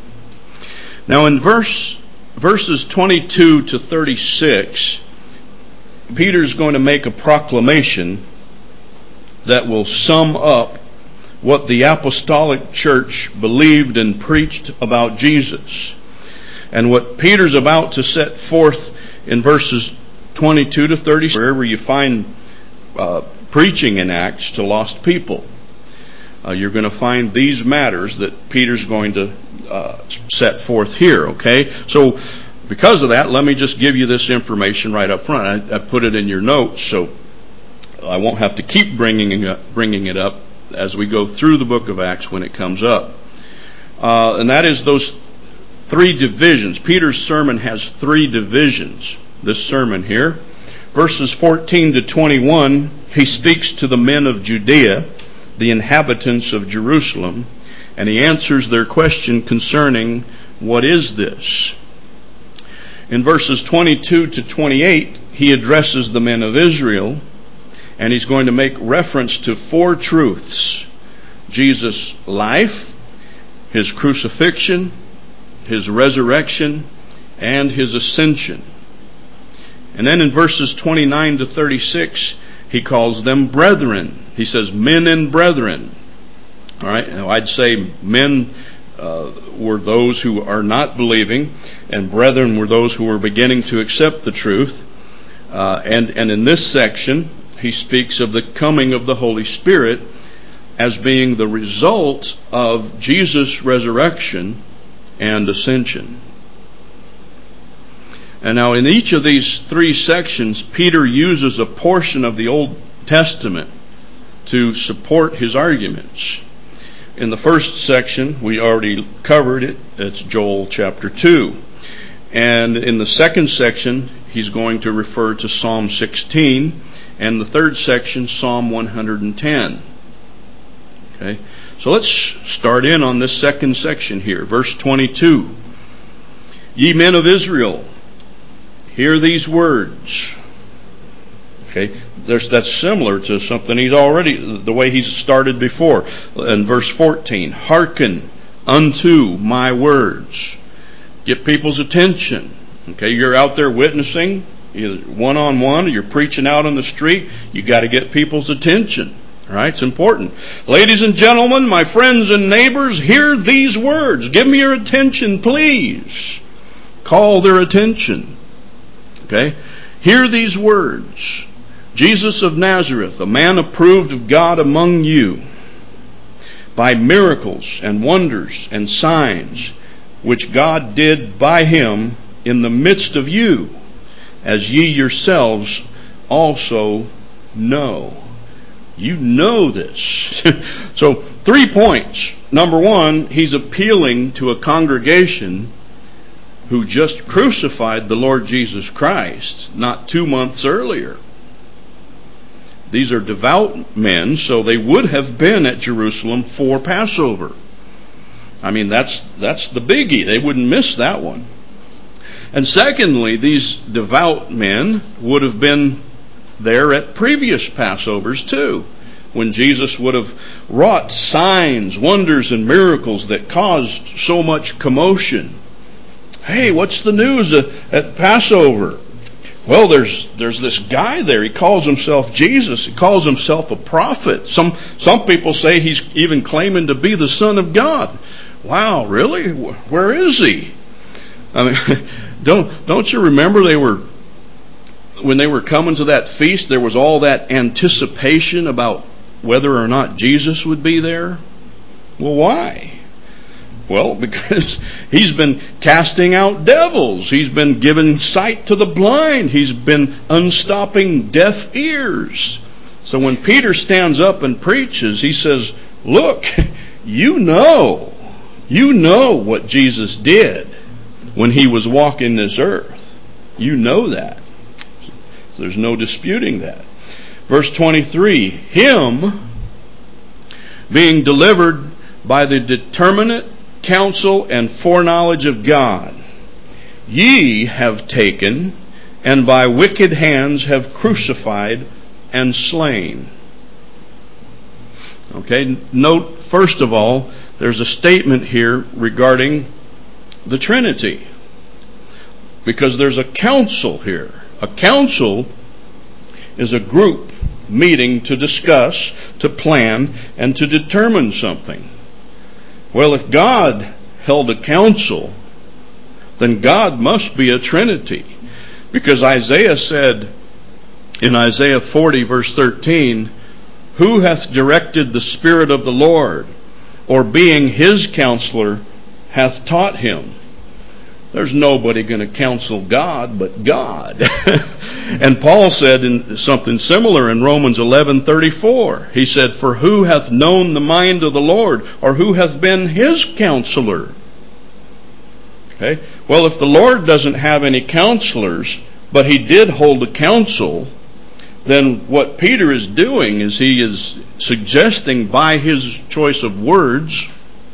Now in verses 22 to 36, Peter's going to make a proclamation that will sum up what the apostolic church believed and preached about Jesus. And what Peter's about to set forth in verses 22 to 30, wherever you find preaching in Acts to lost people, you're going to find these matters that Peter's going to set forth here. Okay? So because of that, let me just give you this information right up front. I put it in your notes, so I won't have to keep bringing it up as we go through the book of Acts when it comes up. And that is those three divisions. Peter's sermon has three divisions, this sermon here. Verses 14 to 21, he speaks to the men of Judea, the inhabitants of Jerusalem, and he answers their question concerning what is this. In verses 22 to 28, he addresses the men of Israel, and he's going to make reference to four truths: Jesus' life, his crucifixion, his resurrection, and his ascension. And then in verses 29 to 36, he calls them brethren. He says, men and brethren. All right, now I'd say men were those who are not believing, and brethren were those who were beginning to accept the truth. And in this section, he speaks of the coming of the Holy Spirit as being the result of Jesus' resurrection and ascension. And now in each of these three sections, Peter uses a portion of the Old Testament to support his arguments. In the first section, we already covered it. It's Joel chapter 2. And in the second section, he's going to refer to Psalm 16. And the third section, Psalm 110. Okay? So let's start in on this second section here. Verse 22. Ye men of Israel, hear these words. Okay, that's similar to something he's already, the way he's started before. In verse 14, hearken unto my words. Get people's attention. Okay, you're out there witnessing, either one-on-one, or you're preaching out on the street. You got to get people's attention. All right, it's important. Ladies and gentlemen, my friends and neighbors, hear these words. Give me your attention, please. Call their attention. Okay, hear these words. Jesus of Nazareth, a man approved of God among you, by miracles and wonders and signs, which God did by him in the midst of you, as ye yourselves also know. You know this. So 3 points. Number one, he's appealing to a congregation who just crucified the Lord Jesus Christ not 2 months earlier. These are devout men, so they would have been at Jerusalem for Passover. I mean, that's the biggie. They wouldn't miss that one. And secondly, these devout men would have been there at previous Passovers too, when Jesus would have wrought signs, wonders, and miracles that caused so much commotion. Hey, what's the news at Passover? Well, there's this guy there. He calls himself Jesus. He calls himself a prophet. Some people say he's even claiming to be the Son of God. Wow, really? Where is he? I mean, don't you remember when they were coming to that feast, there was all that anticipation about whether or not Jesus would be there? Well, why? Well, because he's been casting out devils. He's been giving sight to the blind. He's been unstopping deaf ears. So when Peter stands up and preaches, he says, look, you know what Jesus did when he was walking this earth. You know that. So there's no disputing that. Verse 23, him being delivered by the determinate counsel and foreknowledge of God, ye have taken, and by wicked hands have crucified and slain. Okay, note first of all, there's a statement here regarding the Trinity, because there's a council here. A council is a group meeting to discuss, to plan, and to determine something. Well, if God held a council, then God must be a Trinity. Because Isaiah said in Isaiah 40 verse 13, who hath directed the Spirit of the Lord, or being his counselor hath taught him? There's nobody going to counsel God but God. And Paul said in something similar in Romans 11:34. He said, for who hath known the mind of the Lord, or who hath been his counselor? Okay. Well, if the Lord doesn't have any counselors, but he did hold a council, then what Peter is doing is he is suggesting by his choice of words,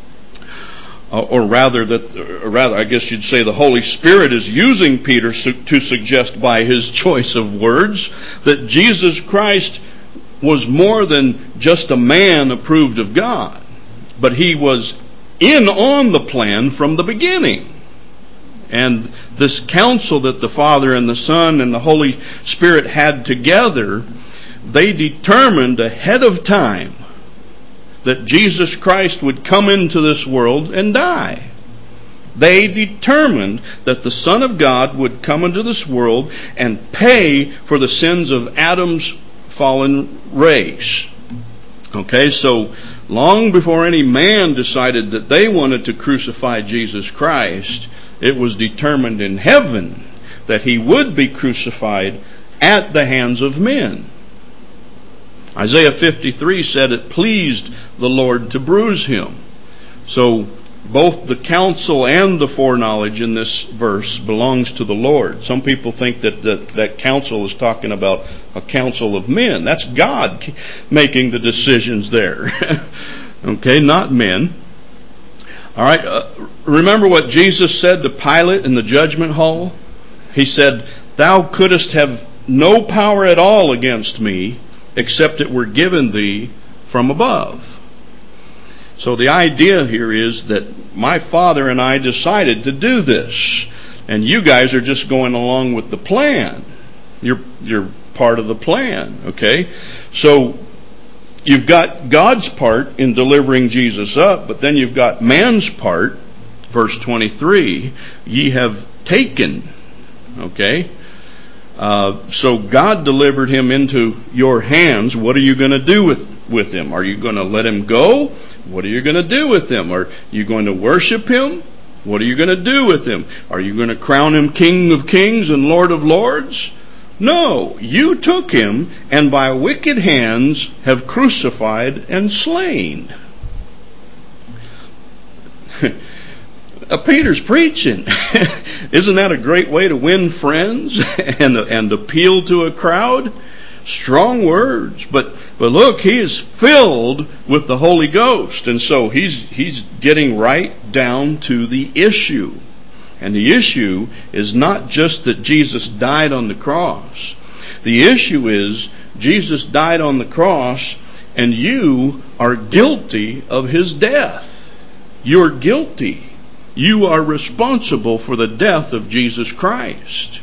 or rather, I guess you'd say the Holy Spirit is using Peter to suggest by his choice of words that Jesus Christ was more than just a man approved of God, but he was in on the plan from the beginning. And this counsel that the Father and the Son and the Holy Spirit had together, they determined ahead of time that Jesus Christ would come into this world and die. They determined that the Son of God would come into this world and pay for the sins of Adam's fallen race. Okay, so long before any man decided that they wanted to crucify Jesus Christ, it was determined in heaven that he would be crucified at the hands of men. Isaiah 53 said it pleased the Lord to bruise him. So both the counsel and the foreknowledge in this verse belongs to the Lord. Some people think that counsel is talking about a council of men. That's God making the decisions there. Okay, not men. All right, remember what Jesus said to Pilate in the judgment hall? He said, thou couldst have no power at all against me, except it were given thee from above. So the idea here is that my Father and I decided to do this, and you guys are just going along with the plan. You're part of the plan, okay? So you've got God's part in delivering Jesus up, but then you've got man's part, verse 23, ye have taken, okay? So God delivered him into your hands. What are you going to do with him? Are you going to let him go? What are you going to do with him? Are you going to worship him? What are you going to do with him? Are you going to crown him King of Kings and Lord of Lords? No, you took him and by wicked hands have crucified and slain. Peter's preaching. Isn't that a great way to win friends and appeal to a crowd? Strong words, but look, he is filled with the Holy Ghost, and so he's getting right down to the issue. And the issue is not just that Jesus died on the cross. The issue is Jesus died on the cross, and you are guilty of his death. You're guilty. You are responsible for the death of Jesus Christ.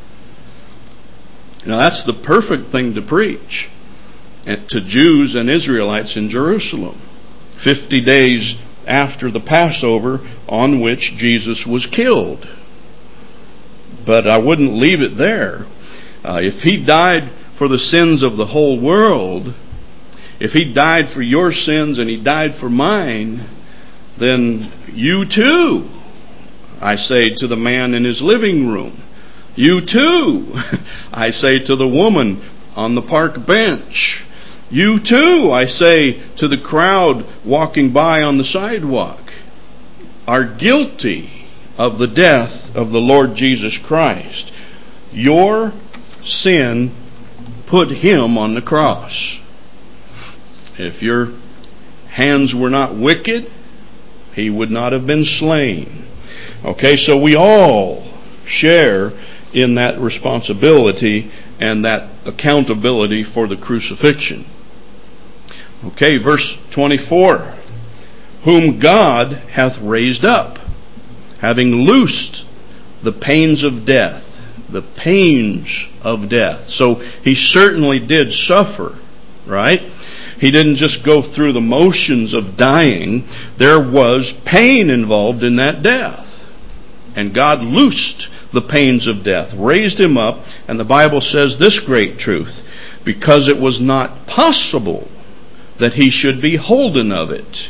Now that's the perfect thing to preach to Jews and Israelites in Jerusalem, 50 days after the Passover on which Jesus was killed. But I wouldn't leave it there. If he died for the sins of the whole world, if he died for your sins and he died for mine, then you too, I say to the man in his living room, you too, I say to the woman on the park bench, you too, I say to the crowd walking by on the sidewalk, are guilty of the death of the Lord Jesus Christ. Your sin put him on the cross. If your hands were not wicked, he would not have been slain. Okay, so we all share in that responsibility and that accountability for the crucifixion. Okay, verse 24. Whom God hath raised up, having loosed the pains of death. The pains of death. So he certainly did suffer, right? He didn't just go through the motions of dying. There was pain involved in that death. And God loosed the pains of death, raised him up, and the Bible says this great truth, because it was not possible that he should be holden of it.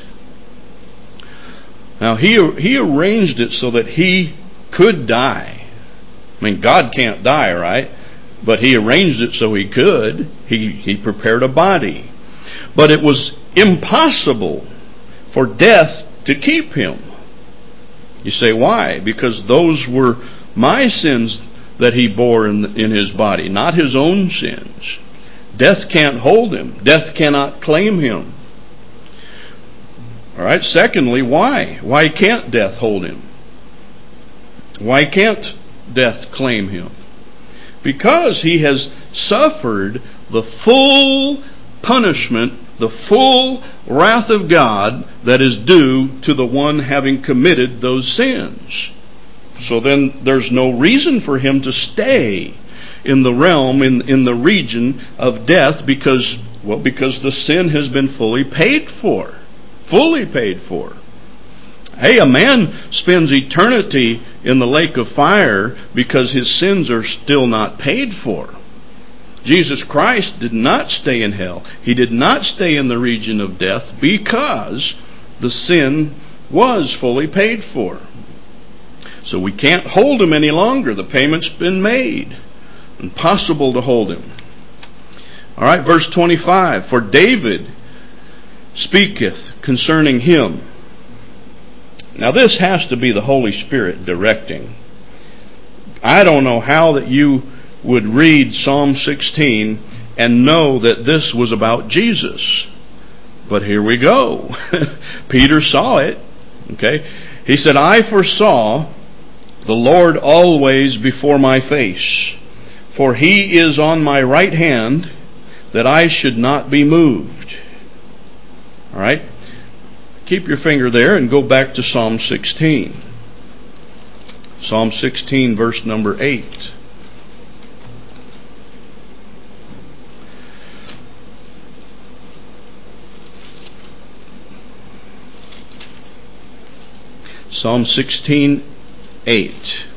Now he arranged it so that he could die. I mean, God can't die, right? But he arranged it so he could. He prepared a body. But it was impossible for death to keep him. You say, why? Because those were my sins that he bore in his body, not his own sins. Death can't hold him. Death cannot claim him. All right. Secondly, why? Why can't death hold him? Why can't death claim him? Because he has suffered the full punishment, the full wrath of God that is due to the one having committed those sins. So then there's no reason for him to stay in the realm, in the region of death, because the sin has been fully paid for. Fully paid for. Hey, a man spends eternity in the lake of fire because his sins are still not paid for. Jesus Christ did not stay in hell. He did not stay in the region of death because the sin was fully paid for. So we can't hold him any longer. The payment's been made. Impossible to hold him. All right, verse 25. For David speaketh concerning him. Now this has to be the Holy Spirit directing. I don't know how that you would read Psalm 16 and know that this was about Jesus. But here we go. Peter saw it. Okay. He said, I foresaw the Lord always before my face, for he is on my right hand, that I should not be moved. All right. Keep your finger there and go back to Psalm 16. Psalm 16, verse number 8. Psalm 16, 8.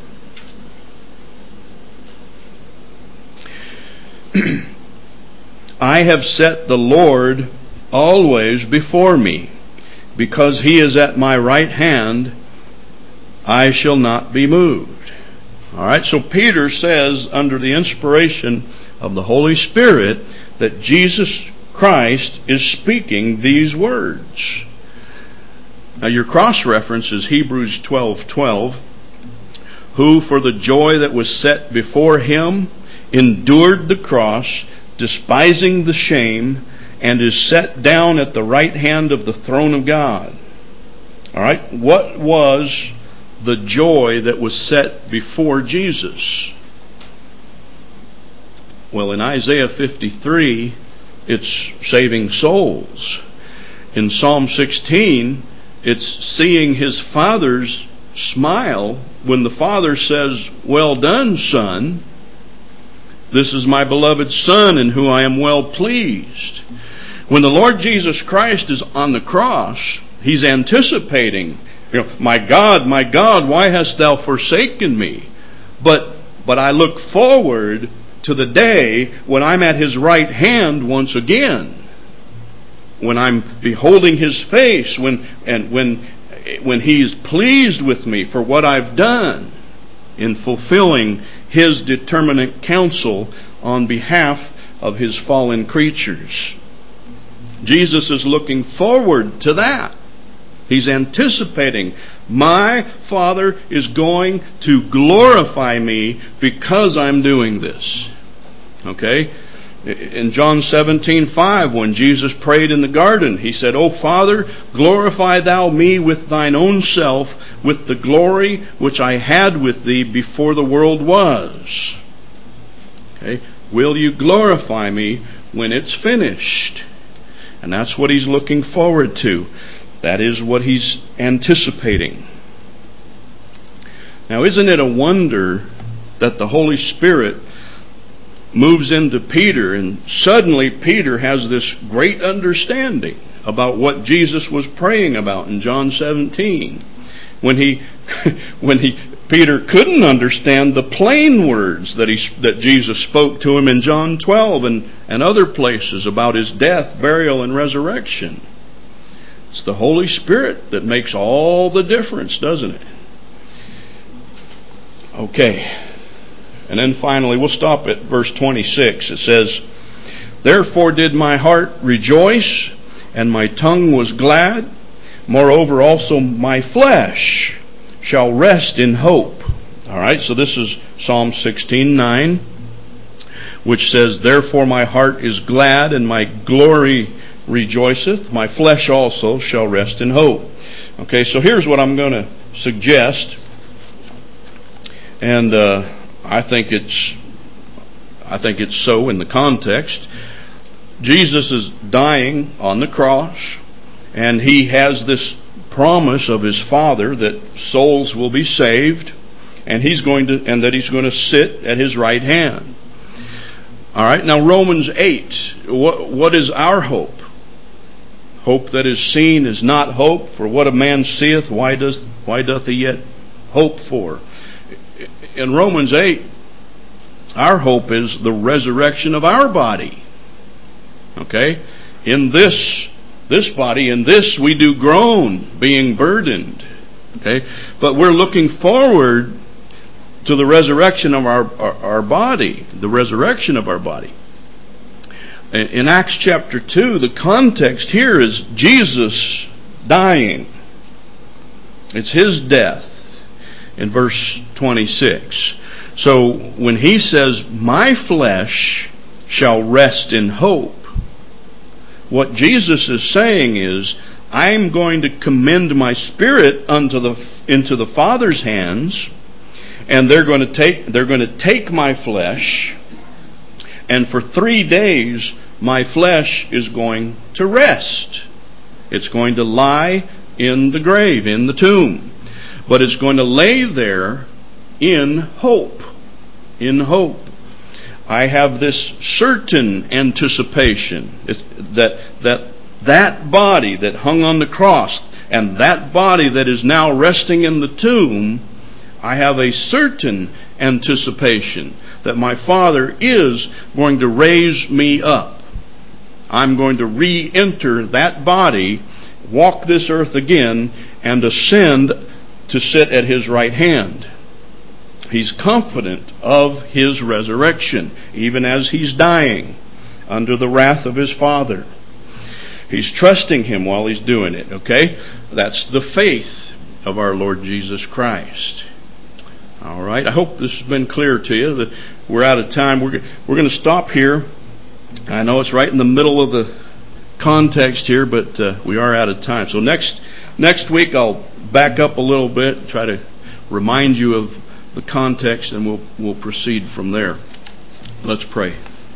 I have set the Lord always before me. Because he is at my right hand, I shall not be moved. All right, so Peter says, under the inspiration of the Holy Spirit, that Jesus Christ is speaking these words. Now your cross-reference is Hebrews 12:12, who for the joy that was set before him endured the cross, despising the shame, and is set down at the right hand of the throne of God. All right, what was the joy that was set before Jesus? Well, in Isaiah 53, it's saving souls. In Psalm 16, it's seeing his Father's smile when the Father says, "Well done, Son. This is my beloved Son in whom I am well pleased." When the Lord Jesus Christ is on the cross, he's anticipating, my God, why hast thou forsaken me? But I look forward to the day when I'm at his right hand once again, when I'm beholding his face, when he's pleased with me for what I've done in fulfilling his determinate counsel on behalf of his fallen creatures. Jesus is looking forward to that. He's anticipating, my Father is going to glorify me because I'm doing this. Okay? In John 17:5, when Jesus prayed in the garden, he said, "O Father, glorify thou me with thine own self, with the glory which I had with thee before the world was." Okay? Will you glorify me when it's finished? And that's what he's looking forward to. That is what he's anticipating. Now, isn't it a wonder that the Holy Spirit moves into Peter, and suddenly Peter has this great understanding about what Jesus was praying about in John 17. When Peter couldn't understand the plain words that Jesus spoke to him in John 12 and other places about his death, burial, and resurrection. It's the Holy Spirit that makes all the difference, doesn't it? Okay. And then finally, we'll stop at verse 26. It says, "Therefore did my heart rejoice, and my tongue was glad. Moreover also my flesh shall rest in hope." All right, so this is Psalm 16:9, which says, "Therefore my heart is glad, and my glory rejoiceth. My flesh also shall rest in hope." Okay, so here's what I'm going to suggest, and I think it's so in the context. Jesus is dying on the cross, and he has this promise of his Father that souls will be saved, and that he's going to sit at his right hand. All right, now Romans 8. What is our hope? Hope that is seen is not hope. For what a man seeth, why doth he yet hope for? In Romans 8, our hope is the resurrection of our body. Okay? In this body, in this we do groan, being burdened. Okay? But we're looking forward to the resurrection of our body. The resurrection of our body. In Acts chapter 2, the context here is Jesus dying. It's his death in verse 26. So when he says, "My flesh shall rest in hope," what Jesus is saying is, I'm going to commend my spirit into the Father's hands, and they're going to take my flesh, and for 3 days my flesh is going to rest. It's going to lie in the grave, in the tomb, but it's going to lay there in hope. In hope. I have this certain anticipation that body that hung on the cross and that body that is now resting in the tomb, I have a certain anticipation that my Father is going to raise me up. I'm going to re-enter that body, walk this earth again, and ascend to sit at his right hand. He's confident of his resurrection, even as he's dying under the wrath of his Father. He's trusting him while he's doing it, okay? That's the faith of our Lord Jesus Christ. All right, I hope this has been clear to you. That we're out of time. We're going to stop here. I know it's right in the middle of the context here, but we are out of time. So next week I'll back up a little bit, try to remind you of the context, and we'll proceed from there. Let's pray.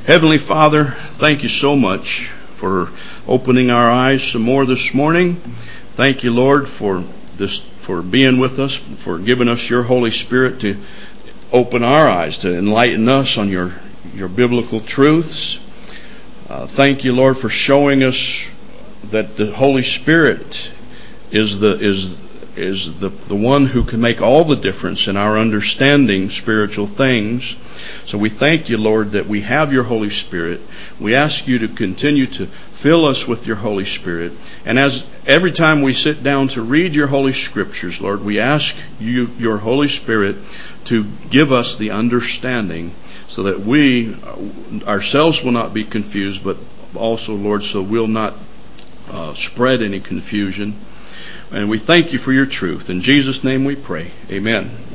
Heavenly Father, thank you so much for opening our eyes some more this morning. Thank you, Lord, for being with us, for giving us your Holy Spirit to open our eyes, to enlighten us on your biblical truths. Thank you, Lord, for showing us that the Holy Spirit is the one who can make all the difference in our understanding spiritual things. So we thank you, Lord, that we have your Holy Spirit. We ask you to continue to fill us with your Holy Spirit. And as every time we sit down to read your Holy Scriptures, Lord, we ask you, your Holy Spirit, to give us the understanding so that we ourselves will not be confused, but also, Lord, so we'll not spread any confusion. And we thank you for your truth. In Jesus' name we pray. Amen.